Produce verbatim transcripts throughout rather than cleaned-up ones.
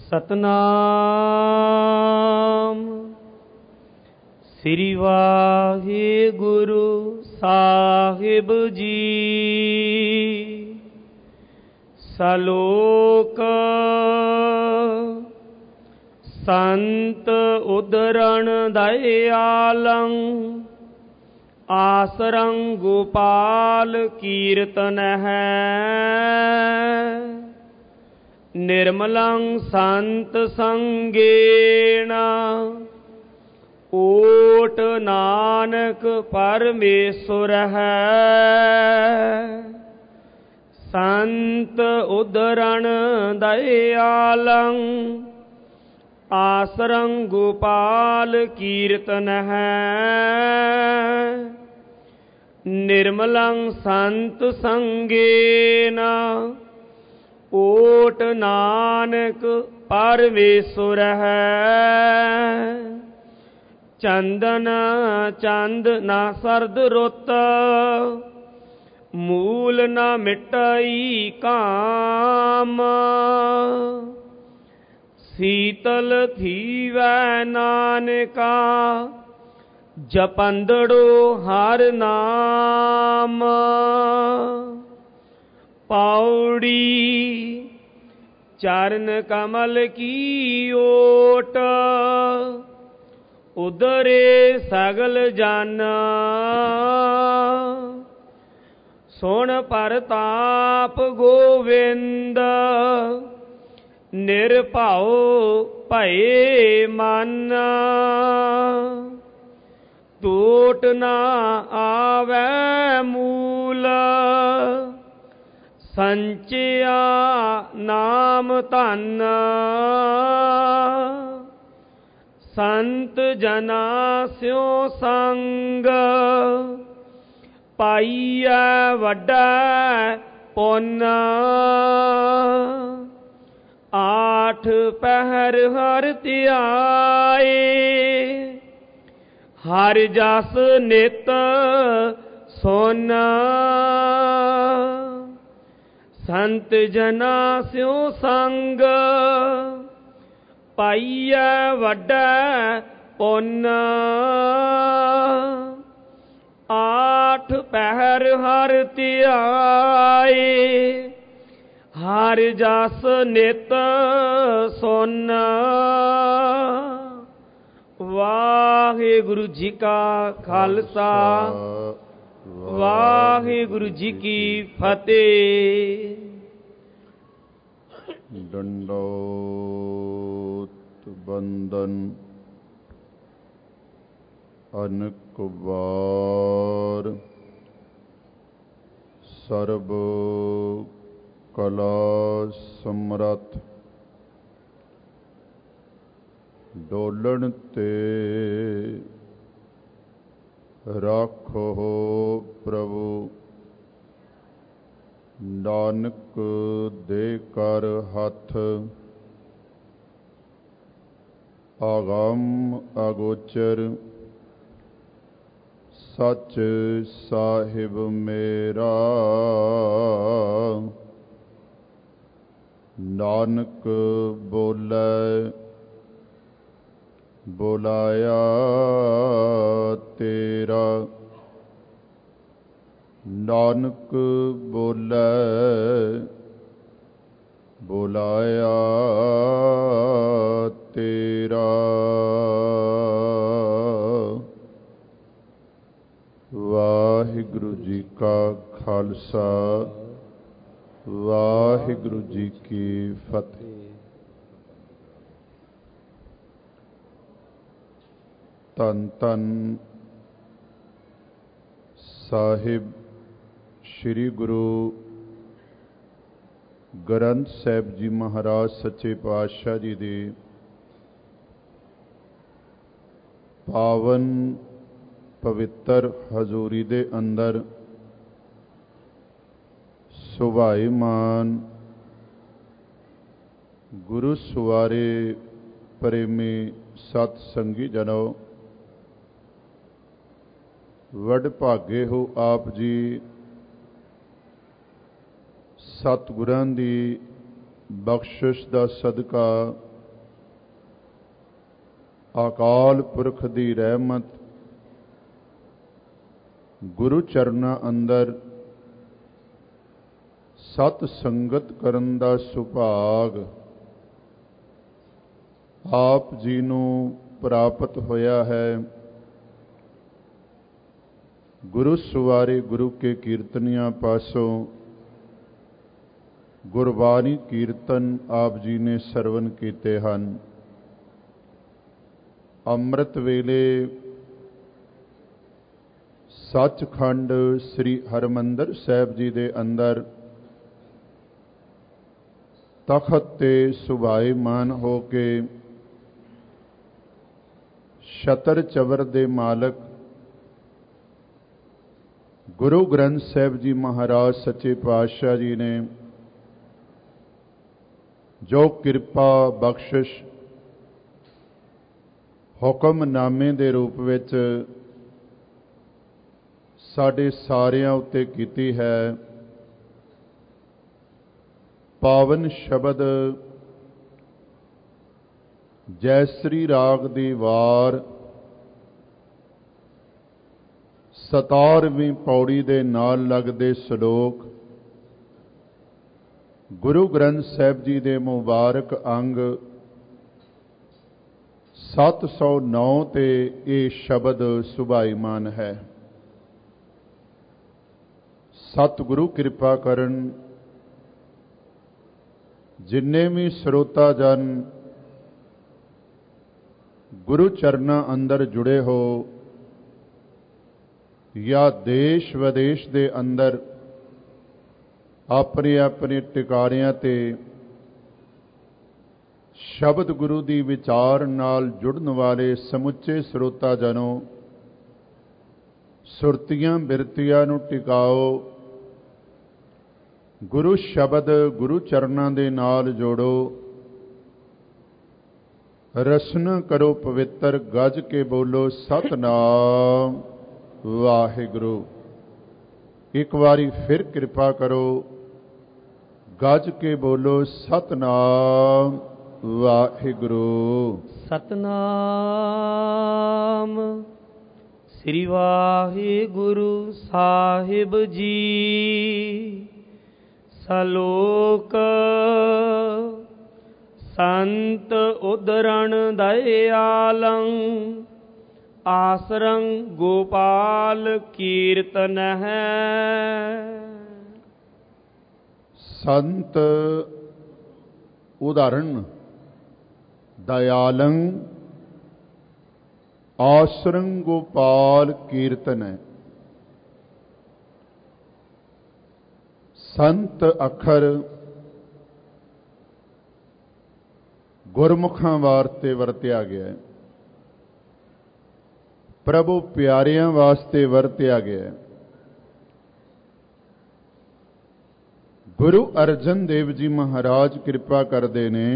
ਸਤਨਾਮ ਸ੍ਰੀ ਵਾਹਿਗੁਰੂ ਸਾਹਿਬ ਜੀ। ਸਲੋਕ ਸੰਤ ਉਦਰਣ ਦਇਆਲੰ ਆਸਰੰ ਗੋਪਾਲ ਕੀਰਤਨ ਹੈ। ਨਿਰਮਲੰ ਸੰਤ ਸੰਗੇਣ ਓਟ ਨਾਨਕ ਪਰਮੇਸ਼ੁਰ ਹੈ। ਸੰਤ ਉਦਰਣ ਦਇਆਲੰ ਆਸਰੰ ਗੋਪਾਲ ਕੀਰਤਨ ਹੈ। ਨਿਰਮਲੰ ਸੰਤ ਸੰਗੇਨ ਓਟ ਨਾਨਕ ਪਰਮੇਸ਼ੁਰ ਹੈ। ਚੰਦਨ ਚੰਦ ਨਾ ਸਰਦ ਰੁੱਤ ਮੂਲ ਨਾ ਮਿਟਾਈ ਕਾਮ। ਸੀਤਲ ਥੀਵੈ ਨਾਨਕਾ ਜਪੰਦੜੋ ਹਰ ਨਾਮ। ਪੌੜੀ ਚਰਨ ਕਮਲ ਕੀ ਓਟ ਉਦਰੇ ਸਗਲ ਜਨ। ਸੁਣ ਪਰਤਾਪ ਗੋਵਿੰਦ ਨਿਰਭਉ ਭਏ ਮਨ। ਟੋਟ ਨਾ ਆਵੈ ਮੂਲ ਸੰਚਿਆ ਨਾਮ ਧਨ। ਸੰਤ ਜਨਾ ਸਿਉ ਸੰਗ ਪਾਈਐ ਵੱਡਾ ਪੁੰਨ। ਆਠ ਪਹਿਰ ਹਰ ਧਿਆਏ ਹਰਿ ਜਸ ਨਿਤ ਸੁਨ। ਸੰਤ ਜਨਾ ਸਿਉ ਸੰਗ ਪਾਈਐ ਵੱਡਾ ਪੁੰਨ। ਆਠ ਪਹਿਰ ਹਰ ਧਿਆਏ ਹਰਿ ਜਸ ਨਿਤ ਸੁਨ। ਵਾਹਿਗੁਰੂ ਜੀ ਕਾ ਖਾਲਸਾ ਵਾਹਿਗੁਰੂ ਜੀ ਕੀ ਫਤਿਹ। ਡੰਡੋਤ ਬੰਦਨ ਅਨਕ ਵਾਰ ਸਰਬ ਕਲਾ ਸਮਰੱਥ। ਡੋਲਣ ਤੇ ਰਾਖੋ ਪ੍ਰਭੂ ਨਾਨਕ ਦੇ ਕਰ ਹੱਥ। ਆਗਮ ਅਗੋਚਰ ਸੱਚ ਸਾਹਿਬ ਮੇਰਾ। ਨਾਨਕ ਬੋਲੇ ਬੁਲਾਇਆ ਤੇਰਾ। ਨਾਨਕ ਬੋਲੇ ਬੁਲਾਇਆ ਤੇਰਾ। ਵਾਹਿਗੁਰੂ ਜੀ ਕਾ ਖਾਲਸਾ ਵਾਹਿਗੁਰੂ ਜੀ ਕੀ ਫਤਿਹ। ਧੰਨ ਧੰਨ ਸਾਹਿਬ ਸ੍ਰੀ ਗੁਰੂ ਗ੍ਰੰਥ ਸਾਹਿਬ ਜੀ ਮਹਾਰਾਜ ਸੱਚੇ ਪਾਤਸ਼ਾਹ ਜੀ ਦੀ ਪਾਵਨ ਪਵਿੱਤਰ ਹਜ਼ੂਰੀ ਦੇ ਅੰਦਰ ਸੁਭਾਈਮਾਨ ਗੁਰੂ ਸਵਾਰੇ ਪ੍ਰੇਮੀ ਸਤ ਸੰਗੀ ਜਨੋ। ਵਡ ਭਾਗੇ ਹੋ ਆਪ ਜੀ ਸਤਿਗੁਰਾਂ ਦੀ ਬਖਸ਼ਿਸ਼ ਦਾ ਸਦਕਾ ਅਕਾਲ ਪੁਰਖ ਦੀ ਰਹਿਮਤ ਗੁਰੂ ਚਰਨਾਂ ਅੰਦਰ ਸਤ ਸੰਗਤ ਕਰਨ ਦਾ ਸੁਭਾਗ ਆਪ ਜੀ ਨੂੰ ਪ੍ਰਾਪਤ ਹੋਇਆ ਹੈ। ਗੁਰੂ ਸਵਾਰੇ ਗੁਰੂ ਕੇ ਕੀਰਤਨੀਆਂ ਪਾਸੋਂ ਗੁਰਬਾਣੀ ਕੀਰਤਨ ਆਪ ਜੀ ਨੇ ਸਰਵਨ ਕੀਤੇ ਹਨ। ਅੰਮ੍ਰਿਤ ਵੇਲੇ ਸੱਚਖੰਡ ਸ੍ਰੀ ਹਰਿਮੰਦਰ ਸਾਹਿਬ ਜੀ ਦੇ ਅੰਦਰ ਤਖਤ ਤੇ ਸੁਭਾਈਮਾਨ ਹੋ ਕੇ ਛਤਰ ਚਵਰ ਦੇ ਮਾਲਕ ਗੁਰੂ ਗ੍ਰੰਥ ਸਾਹਿਬ ਜੀ ਮਹਾਰਾਜ ਸੱਚੇ ਪਾਤਸ਼ਾਹ ਜੀ ਨੇ ਜੋ ਕਿਰਪਾ ਬਖਸ਼ਿਸ਼ ਹੁਕਮਨਾਮੇ ਦੇ ਰੂਪ ਵਿੱਚ ਸਾਡੇ ਸਾਰਿਆਂ ਉੱਤੇ ਕੀਤੀ ਹੈ, ਪਾਵਨ ਸ਼ਬਦ ਜੈਸਰੀ ਰਾਗ ਦੀ ਵਾਰ ਸਤਾਰਵੀਂ ਪੌੜੀ ਦੇ ਨਾਲ ਲੱਗਦੇ ਸ਼ਲੋਕ ਗੁਰੂ ਗ੍ਰੰਥ ਸਾਹਿਬ ਜੀ ਦੇ ਮੁਬਾਰਕ ਅੰਗ ਸੱਤ ਸੌ ਨੌ ਤੇ ਇਹ ਸ਼ਬਦ ਸੁਭਾਈਮਾਨ ਹੈ। ਸਤਿਗੁਰੂ ਕਿਰਪਾ ਕਰਨ, ਜਿੰਨੇ ਵੀ ਸਰੋਤਾ ਜਨ ਗੁਰੂ ਚਰਨਾਂ ਅੰਦਰ ਜੁੜੇ ਹੋ ਜਾਂ ਦੇਸ਼ ਵਿਦੇਸ਼ ਦੇ ਅੰਦਰ ਆਪਣੇ ਆਪਣੇ ਟਿਕਾਰਿਆਂ ਤੇ ਸ਼ਬਦ ਗੁਰੂ ਦੀ ਵਿਚਾਰ ਨਾਲ ਜੁੜਨ ਵਾਲੇ ਸਮੁੱਚੇ ਸਰੋਤਾ ਜਨੋ, ਸੁਰਤੀਆਂ ਬਿਰਤੀਆਂ ਨੂੰ ਟਿਕਾਓ, ਗੁਰੂ ਸ਼ਬਦ ਗੁਰੂ ਚਰਨਾਂ ਦੇ ਨਾਲ ਜੋੜੋ, ਰਸਨਾ ਕਰੋ ਪਵਿੱਤਰ, ਗੱਜ ਕੇ ਬੋਲੋ ਸਤਿਨਾਮ ਵਾਹਿਗੁਰੂ। ਇੱਕ ਵਾਰੀ ਫਿਰ ਕਿਰਪਾ ਕਰੋ, ਗੱਜ ਕੇ ਬੋਲੋ ਸਤਿਨਾਮ ਵਾਹਿਗੁਰੂ। ਸਤਿਨਾਮ ਸ੍ਰੀ ਵਾਹਿਗੁਰੂ ਸਾਹਿਬ ਜੀ। ਸਲੋਕ ਸੰਤ ਉਦਰਣ ਦਇਆਲੰ, ਆਸਰੰ ਗੋਪਾਲ ਕੀਰਤਨ ਹੈ। ਸੰਤ ਉਦਾਹਰਣ ਦਇਆਲੰ, ਆਸਰੰ ਗੋਪਾਲ ਕੀਰਤਨ ਹੈ। ਸੰਤ ਅੱਖਰ ਗੁਰਮੁਖਾਂ ਵਾਸਤੇ ਵਰਤਿਆ ਗਿਆ ਹੈ, ਪ੍ਰਭੂ ਪਿਆਰਿਆਂ ਵਾਸਤੇ ਵਰਤਿਆ ਗਿਆ ਹੈ। ਗੁਰੂ ਅਰਜਨ ਦੇਵ ਜੀ ਮਹਾਰਾਜ ਕਿਰਪਾ ਕਰਦੇ ਨੇ,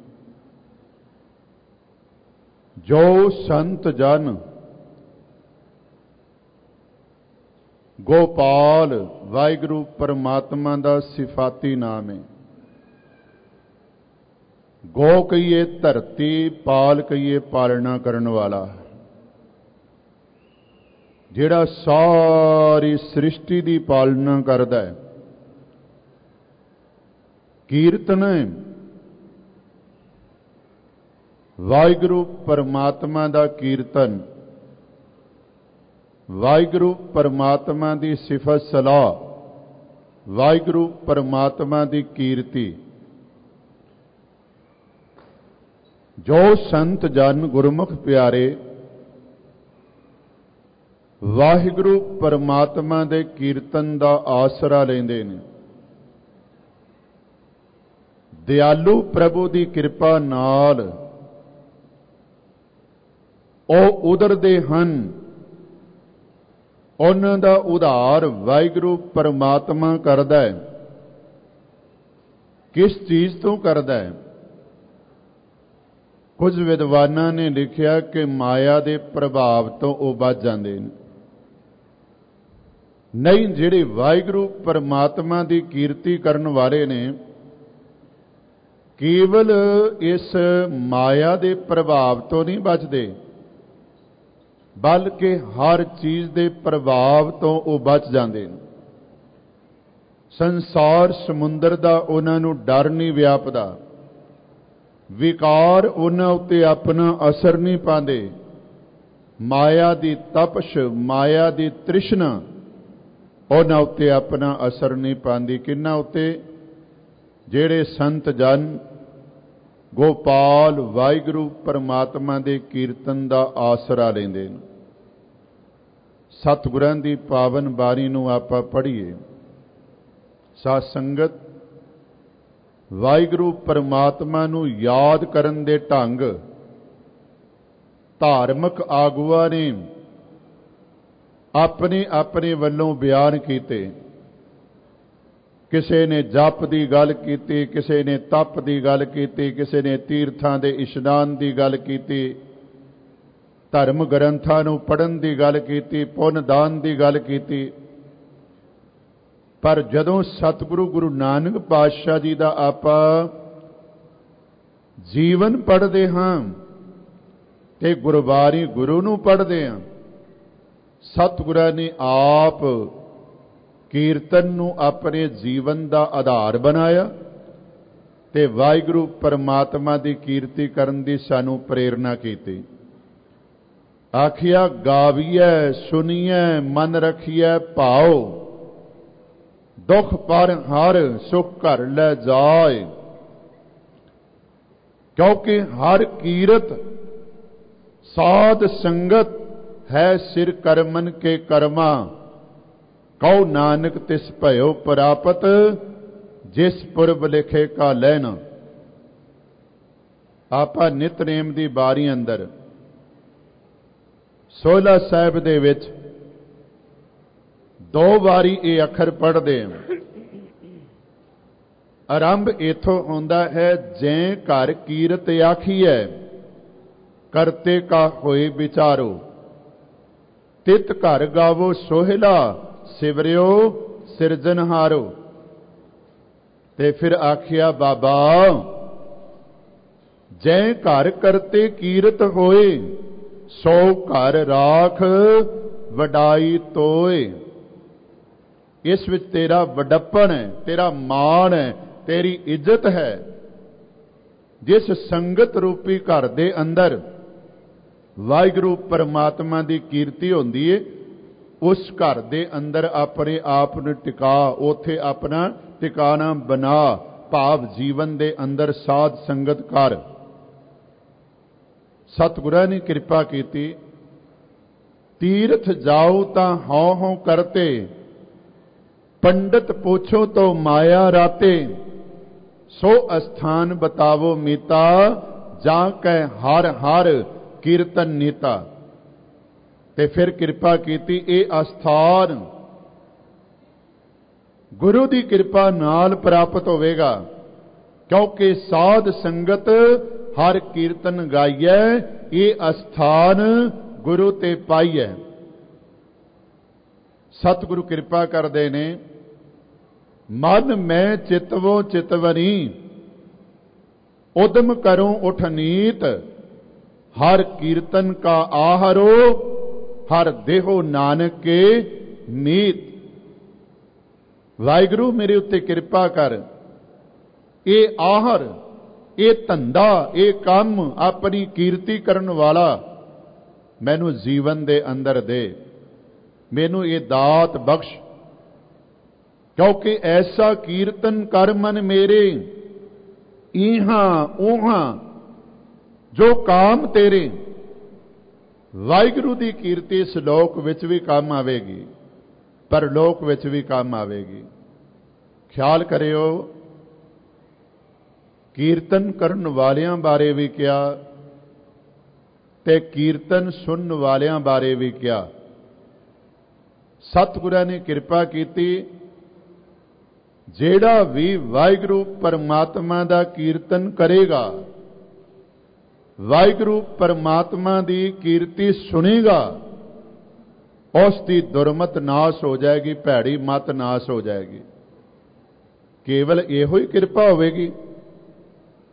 ਜੋ ਸੰਤ ਜਨ ਗੋਪਾਲ ਵਾਹਿਗੁਰੂ ਪਰਮਾਤਮਾ ਦਾ ਸਿਫਾਤੀ ਨਾਮ ਹੈ। ਗੋ ਕਹੀਏ ਧਰਤੀ, ਪਾਲ ਕਹੀਏ ਪਾਲਣਾ ਕਰਨ ਵਾਲਾ, ਜਿਹੜਾ ਸਾਰੀ ਸ੍ਰਿਸ਼ਟੀ ਦੀ ਪਾਲਣਾ ਕਰਦਾ ਹੈ। ਕੀਰਤਨ ਵਾਹਿਗੁਰੂ ਪਰਮਾਤਮਾ ਦਾ ਕੀਰਤਨ, ਵਾਹਿਗੁਰੂ ਪਰਮਾਤਮਾ ਦੀ ਸਿਫਤ ਸਲਾਹ, ਵਾਹਿਗੁਰੂ ਪਰਮਾਤਮਾ ਦੀ ਕੀਰਤੀ। ਜੋ ਸੰਤ ਜਨ ਗੁਰਮੁਖ ਪਿਆਰੇ ਵਾਹਿਗੁਰੂ ਪਰਮਾਤਮਾ ਦੇ ਕੀਰਤਨ ਦਾ ਆਸਰਾ ਲੈਂਦੇ ਨੇ, ਦਿਆਲੂ ਪ੍ਰਭੂ ਦੀ ਕਿਰਪਾ ਨਾਲ ਉਹ ਉਦਰਦੇ ਹਨ। ਉਹਨਾਂ ਦਾ ਉਧਾਰ ਵਾਹਿਗੁਰੂ ਪਰਮਾਤਮਾ ਕਰਦਾ ਹੈ। ਕਿਸ ਚੀਜ਼ ਤੋਂ ਕਰਦਾ ਹੈ? ਕੁਝ ਵਿਦਵਾਨਾਂ ਨੇ ਲਿਖਿਆ ਕਿ ਮਾਇਆ ਦੇ ਪ੍ਰਭਾਵ ਤੋਂ ਉਹ ਬਚ ਜਾਂਦੇ ਨੇ। ਨਹੀਂ, ਜਿਹੜੇ ਵਾਹਿਗੁਰੂ ਪਰਮਾਤਮਾ ਦੀ ਕੀਰਤੀ ਕਰਨ ਵਾਲੇ ਨੇ, ਕੇਵਲ ਇਸ ਮਾਇਆ ਦੇ ਪ੍ਰਭਾਵ ਤੋਂ ਨਹੀਂ ਬਚਦੇ, ਬਲਕਿ ਹਰ ਚੀਜ਼ ਦੇ ਪ੍ਰਭਾਵ ਤੋਂ ਉਹ ਬਚ ਜਾਂਦੇ ਨੇ। ਸੰਸਾਰ ਸਮੁੰਦਰ ਦਾ ਉਹਨਾਂ ਨੂੰ ਡਰ ਨਹੀਂ ਵਿਆਪਦਾ, ਵਿਕਾਰ ਉਹਨਾਂ ਉੱਤੇ ਆਪਣਾ ਅਸਰ ਨਹੀਂ ਪਾਉਂਦੇ। ਮਾਇਆ ਦੀ ਤਪਸ਼, ਮਾਇਆ ਦੀ ਤ੍ਰਿਸ਼ਨਾ ਉਹਨਾਂ ਉੱਤੇ ਆਪਣਾ ਅਸਰ ਨਹੀਂ ਪਾਉਂਦੀ। ਕਿੰਨਾ ਉੱਤੇ? ਜਿਹੜੇ ਸੰਤ ਜਨ ਗੋਪਾਲ ਵਾਹਿਗੁਰੂ ਪਰਮਾਤਮਾ ਦੇ ਕੀਰਤਨ ਦਾ ਆਸਰਾ ਲੈਂਦੇ ਨੇ। ਸਤਿਗੁਰਾਂ ਦੀ ਪਾਵਨ ਬਾਣੀ ਨੂੰ ਆਪਾਂ ਪੜ੍ਹੀਏ। ਸਾਧ ਸੰਗਤ, ਵਾਹਿਗੁਰੂ ਪਰਮਾਤਮਾ ਨੂੰ ਯਾਦ ਕਰਨ ਦੇ ਢੰਗ ਧਾਰਮਿਕ ਆਗੂਆਂ ਨੇ ਆਪਣੇ ਆਪਣੇ ਵੱਲੋਂ ਬਿਆਨ ਕੀਤੇ। ਕਿਸੇ ਨੇ ਜਪ ਦੀ ਗੱਲ ਕੀਤੀ, ਕਿਸੇ ਨੇ ਤਪ ਦੀ ਗੱਲ ਕੀਤੀ, ਕਿਸੇ ਨੇ ਤੀਰਥਾਂ ਦੇ ਇਸ਼ਨਾਨ ਦੀ ਗੱਲ ਕੀਤੀ, ਧਰਮ ਗ੍ਰੰਥਾਂ ਨੂੰ ਪੜ੍ਹਨ ਦੀ ਗੱਲ ਕੀਤੀ, ਪੁੰਨ ਦਾਨ ਦੀ ਗੱਲ ਕੀਤੀ। ਪਰ ਜਦੋਂ ਸਤਿਗੁਰੂ ਗੁਰੂ ਨਾਨਕ ਪਾਤਸ਼ਾਹ ਜੀ ਦਾ ਆਪਾਂ ਜੀਵਨ ਪੜ੍ਹਦੇ ਹਾਂ ਤੇ ਗੁਰਬਾਣੀ ਗੁਰੂ ਨੂੰ ਪੜ੍ਹਦੇ ਹਾਂ, ਸਤਿਗੁਰਾਂ ਨੇ ਆਪ ਕੀਰਤਨ ਨੂੰ ਆਪਣੇ ਜੀਵਨ ਦਾ ਆਧਾਰ ਬਣਾਇਆ ਤੇ ਵਾਹਿਗੁਰੂ ਪਰਮਾਤਮਾ ਦੀ ਕੀਰਤੀ ਕਰਨ ਦੀ ਸਾਨੂੰ ਪ੍ਰੇਰਨਾ ਕੀਤੀ। ਆਖਿਆ ਗਾਵੀਐ ਸੁਣੀਐ ਮਨ ਰਖੀਐ ਭਾਉ, ਦੁਖ ਪਰ ਹਰ ਸੁਖ ਘਰ ਲੈ ਜਾਏ। ਕਿਉਂਕਿ ਹਰ ਕੀਰਤ ਸਾਧ ਸੰਗਤ ਹੈ ਸਿਰ ਕਰਮਨ ਕੇ ਕਰਮਾ, ਕਉ ਨਾਨਕ ਤਿਸ ਭਇਓ ਪ੍ਰਾਪਤ, ਜਿਸ ਪੁਰਬ ਲਿਖੇ ਕਾ ਲੈਣਾ। ਆਪਾਂ ਨਿਤਨੇਮ ਦੀ ਬਾਰੀ ਅੰਦਰ ਸੋਹਲਾ ਸਾਹਿਬ ਦੇ ਵਿੱਚ ਦੋ ਵਾਰੀ ਇਹ ਅੱਖਰ ਪੜ੍ਹਦੇ ਹਾਂ। ਆਰੰਭ ਇਥੋਂ ਹੁੰਦਾ ਹੈ, ਜੈ ਘਰ ਕੀਰਤ ਆਖੀਐ ਕਰਤੇ ਕਾ ਹੋਏ ਵਿਚਾਰੋ, ਤਿਤ ਘਰ ਗਾਵੋ ਸੋਹਿਲਾ ਸਿਵਰਿਓ ਸਿਰਜਨਹਾਰੋ। ਤੇ ਫਿਰ ਆਖਿਆ ਬਾਬਾ, ਜੈ ਘਰ ਕਰਤੇ ਕੀਰਤ ਹੋਏ, ਸੋ ਘਰ ਰਾਖ ਵਡਾਈ ਤੋਏ। ਇਸ ਵਿੱਚ ਤੇਰਾ ਵਡੱਪਣ ਹੈ, ਤੇਰਾ ਮਾਣ ਹੈ, ਤੇਰੀ ਇੱਜ਼ਤ ਹੈ। ਜਿਸ ਸੰਗਤ ਰੂਪੀ ਘਰ ਦੇ ਅੰਦਰ ਵਾਹਿਗੁਰੂ ਪਰਮਾਤਮਾ ਦੀ ਕੀਰਤੀ ਹੁੰਦੀ ਹੈ, ਉਸ ਘਰ ਦੇ ਅੰਦਰ ਆਪਣੇ ਆਪ ਨੂੰ ਟਿਕਾ, ਉਥੇ ਆਪਣਾ ਟਿਕਾਣਾ ਬਣਾ, ਭਾਵ ਜੀਵਨ ਦੇ ਅੰਦਰ ਸਾਧ ਸੰਗਤ ਕਰ। ਸਤਿਗੁਰਾਂ ਨੇ ਕਿਰਪਾ ਕੀਤੀ। ਤੀਰਥ ਜਾਓ ਤਾਂ ਹਉ ਹਉ ਕਰਤੇ, ਪੰਡਤ ਪੁੱਛੋ ਤੋ ਮਾਇਆ ਰਾਤੇ, ਸੋ ਅਸਥਾਨ ਬਤਾਵੋ ਮੀਤਾ, ਜਾਂ ਕੈ ਹਰ ਹਰ ਕੀਰਤਨ ਨੀਤਾ। ਤੇ ਫਿਰ ਕਿਰਪਾ ਕੀਤੀ, ਇਹ ਅਸਥਾਨ ਗੁਰੂ ਦੀ ਕਿਰਪਾ ਨਾਲ ਪ੍ਰਾਪਤ ਹੋਵੇਗਾ, ਕਿਉਂਕਿ ਸਾਧ ਸੰਗਤ ਹਰ ਕੀਰਤਨ ਗਾਈਐ, ਇਹ ਅਸਥਾਨ ਗੁਰੂ ਤੇ ਪਾਈਐ। ਸਤਿਗੁਰੂ ਕਿਰਪਾ ਕਰਦੇ ਨੇ। ਮਨ ਮੈਂ ਚਿਤਵੋ ਚਿਤਵਨੀ, ਉਦਮ ਕਰੂੰ ਉਠਨੀਤ, ਹਰ ਕੀਰਤਨ ਕਾ ਆਹਰੋ, ਹਰ ਦੇਹੋ ਨਾਨਕ ਕੇ ਮੀਤ। ਵਾਹਿਗੁਰੂ ਮੇਰੇ ਉੱਤੇ ਕਿਰਪਾ ਕਰ, ਇਹ ਆਹਰ, ਇਹ ਧੰਦਾ, ਇਹ ਕੰਮ, ਆਪਣੀ ਕੀਰਤੀ ਕਰਨ ਵਾਲਾ ਮੈਨੂੰ ਜੀਵਨ ਦੇ ਅੰਦਰ ਦੇ, ਮੈਨੂੰ ਇਹ ਦਾਤ ਬਖਸ਼। ਕਿਉਂਕਿ ਐਸਾ ਕੀਰਤਨ ਕਰ ਮਨ ਮੇਰੇ, ਇਹਾਂ ਉਹਾਂ ਜੋ ਕਾਮ ਤੇਰੇ। ਵਾਹਿਗੁਰੂ ਦੀ ਕੀਰਤੀ ਇਸ ਲੋਕ ਵਿੱਚ ਵੀ ਕੰਮ ਆਵੇਗੀ, ਪਰਲੋਕ ਵਿੱਚ ਵੀ ਕੰਮ ਆਵੇਗੀ। ਖਿਆਲ ਕਰਿਓ, ਕੀਰਤਨ ਕਰਨ ਵਾਲਿਆਂ ਬਾਰੇ ਵੀ ਕਿਹਾ ਤੇ ਕੀਰਤਨ ਸੁਣਨ ਵਾਲਿਆਂ ਬਾਰੇ ਵੀ ਕਿਹਾ। ਸਤਿਗੁਰਾਂ ਨੇ ਕਿਰਪਾ ਕੀਤੀ, ਜਿਹੜਾ ਵੀ ਵਾਹਿਗੁਰੂ ਪਰਮਾਤਮਾ ਦਾ ਕੀਰਤਨ ਕਰੇਗਾ, ਵਾਹਿਗੁਰੂ ਪਰਮਾਤਮਾ ਦੀ ਕੀਰਤੀ ਸੁਣੇਗਾ, ਉਸ ਦੀ ਦੁਰਮਤ ਨਾਸ਼ ਹੋ ਜਾਏਗੀ, ਭੈੜੀ ਮਤ ਨਾਸ਼ ਹੋ ਜਾਏਗੀ। ਕੇਵਲ ਇਹੋ ਹੀ ਕਿਰਪਾ ਹੋਵੇਗੀ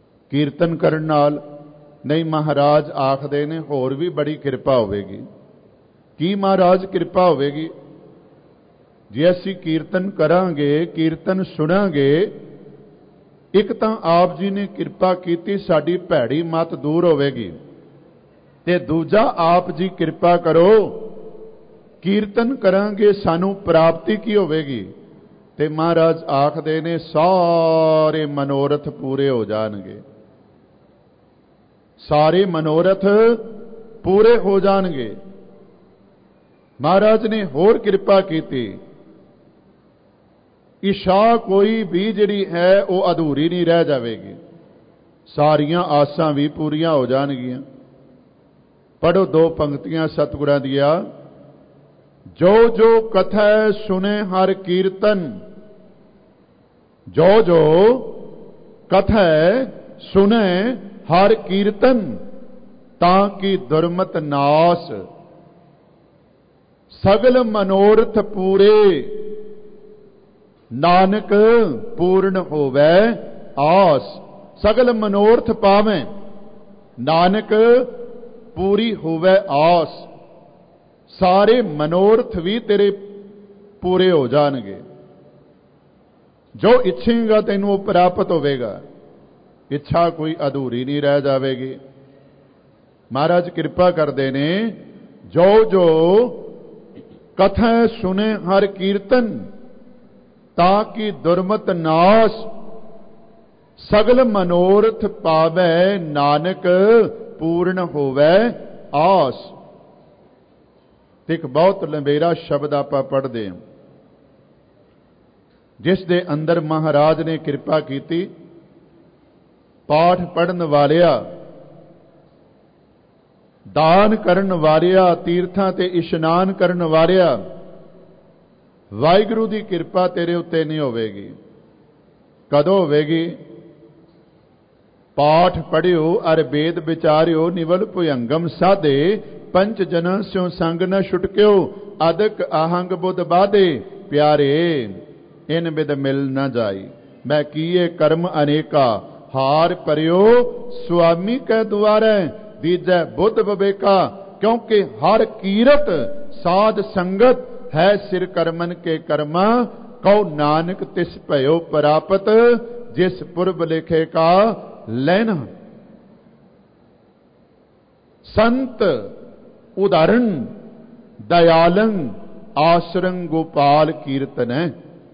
ਕੀਰਤਨ ਕਰਨ ਨਾਲ? ਨਹੀਂ, ਮਹਾਰਾਜ ਆਖਦੇ ਨੇ ਹੋਰ ਵੀ ਬੜੀ ਕਿਰਪਾ ਹੋਵੇਗੀ। ਕੀ ਮਹਾਰਾਜ ਕਿਰਪਾ ਹੋਵੇਗੀ? ਜੇ ਅਸੀਂ ਕੀਰਤਨ ਕਰਾਂਗੇ, ਕੀਰਤਨ ਸੁਣਾਂਗੇ, ਇੱਕ ਤਾਂ ਆਪ ਜੀ ਨੇ ਕਿਰਪਾ ਕੀਤੀ, ਸਾਡੀ ਭੈੜੀ ਮਤ ਦੂਰ ਹੋਵੇਗੀ, ਤੇ ਦੂਜਾ ਆਪ ਜੀ ਕਿਰਪਾ ਕਰੋ, ਕੀਰਤਨ ਕਰਾਂਗੇ ਸਾਨੂੰ ਪ੍ਰਾਪਤੀ ਕੀ ਹੋਵੇਗੀ? ਤੇ ਮਹਾਰਾਜ ਆਖਦੇ ਨੇ ਸਾਰੇ ਮਨੋਰਥ ਪੂਰੇ ਹੋ ਜਾਣਗੇ, ਸਾਰੇ ਮਨੋਰਥ ਪੂਰੇ ਹੋ ਜਾਣਗੇ। ਮਹਾਰਾਜ ਨੇ ਹੋਰ ਕਿਰਪਾ ਕੀਤੀ, ਇੱਛਾ ਕੋਈ ਵੀ ਜਿਹੜੀ ਹੈ ਉਹ ਅਧੂਰੀ ਨਹੀਂ ਰਹਿ ਜਾਵੇਗੀ, ਸਾਰੀਆਂ ਆਸਾਂ ਵੀ ਪੂਰੀਆਂ ਹੋ ਜਾਣਗੀਆਂ। ਪੜੋ ਦੋ ਪੰਕਤੀਆਂ ਸਤਿਗੁਰਾਂ ਦੀਆਂ। ਜੋ ਜੋ ਕਥੈ ਸੁਨੇ ਹਰ ਕੀਰਤਨ, ਜੋ ਜੋ ਕਥੈ ਸੁਨੇ ਹਰ ਕੀਰਤਨ, ਤਾਂ ਕਿ ਦੁਰਮਤ ਨਾਸ, ਸਗਲ ਮਨੋਰਥ ਪੂਰੇ, ਨਾਨਕ ਪੂਰਨ ਹੋਵੇ ਆਸ। ਸਗਲ ਮਨੋਰਥ ਪਾਵੇਂ, ਨਾਨਕ ਪੂਰੀ ਹੋਵੇ ਆਸ। ਸਾਰੇ ਮਨੋਰਥ ਵੀ ਤੇਰੇ ਪੂਰੇ ਹੋ ਜਾਣਗੇ, ਜੋ ਇੱਛੇਗਾ ਤੈਨੂੰ ਉਹ ਪ੍ਰਾਪਤ ਹੋਵੇਗਾ, ਇੱਛਾ ਕੋਈ ਅਧੂਰੀ ਨਹੀਂ ਰਹਿ ਜਾਵੇਗੀ। ਮਹਾਰਾਜ ਕਿਰਪਾ ਕਰਦੇ ਨੇ, ਜੋ ਜੋ ਕਥੈ ਸੁਨੇ ਹਰ ਕੀਰਤਨ, ਤਾਂ ਕਿ ਦੁਰਮਤ ਨਾਸ, ਸਗਲ ਮਨੋਰਥ ਪਾਵੈ, ਨਾਨਕ ਪੂਰਨ ਹੋਵੇ ਆਸ। ਤੇ ਇੱਕ ਬਹੁਤ ਲੰਬੇਰਾ ਸ਼ਬਦ ਆਪਾਂ ਪੜ੍ਹਦੇ ਹਾਂ, ਜਿਸ ਦੇ ਅੰਦਰ ਮਹਾਰਾਜ ਨੇ ਕਿਰਪਾ ਕੀਤੀ। ਪਾਠ ਪੜ੍ਹਨ ਵਾਲਿਆ, ਦਾਨ ਕਰਨ ਵਾਲਿਆ, ਤੀਰਥਾਂ ਤੇ ਇਸ਼ਨਾਨ ਕਰਨ ਵਾਲਿਆ, ਵਾਹਿਗੁਰੂ ਦੀ ਕਿਰਪਾ ਤੇਰੇ ਉੱਤੇ ਨਹੀਂ ਹੋਵੇਗੀ। ਕਦੋਂ ਹੋਵੇਗੀ? ਪਾਠ ਪੜਿਓ ਅਰ ਵੇਦ ਵਿਚਾਰਿਓ, ਨਿਵਲ ਭੁਯੰਗਮ ਸਾਧੇ, ਪੰਚ ਜਨਾਂ ਸਿਓ ਸੰਗ ਨ ਛੁਟਕਿਓ, ਅਦਕ ਆਹੰਗ ਬੁੱਧ ਬਾਧੇ, ਪਿਆਰੇ ਇਨ ਬਿਦ ਮਿਲ ਨ ਜਾਈ। ਮੈਂ ਕੀਏ ਕਰਮ ਅਨੇਕਾ, ਹਾਰ ਪਰਿਓ ਸੁਆਮੀ ਕੈ ਦੁਆਰੈ, ਦੀਜੈ ਬੁੱਧ ਵਿਵੇਕਾ, ਕਿਉਂਕਿ ਹਰ ਕੀਰਤ ਸਾਧ ਸੰਗਤ ਹੈ, ਸਿਰ ਕਰਮਨ ਕੇ ਕਰਮਾ, ਕਉ ਨਾਨਕ ਤਿਸ ਭਇਓ ਪ੍ਰਾਪਤ, ਜਿਸ ਪੁਰਬ ਲਿਖੇ ਕਾ ਲੈਣਾ। ਸੰਤ ਉਦਾਹਰਣ ਦਇਆਲੰ, ਆਸਰੰ ਗੋਪਾਲ ਕੀਰਤਨ ਹੈ।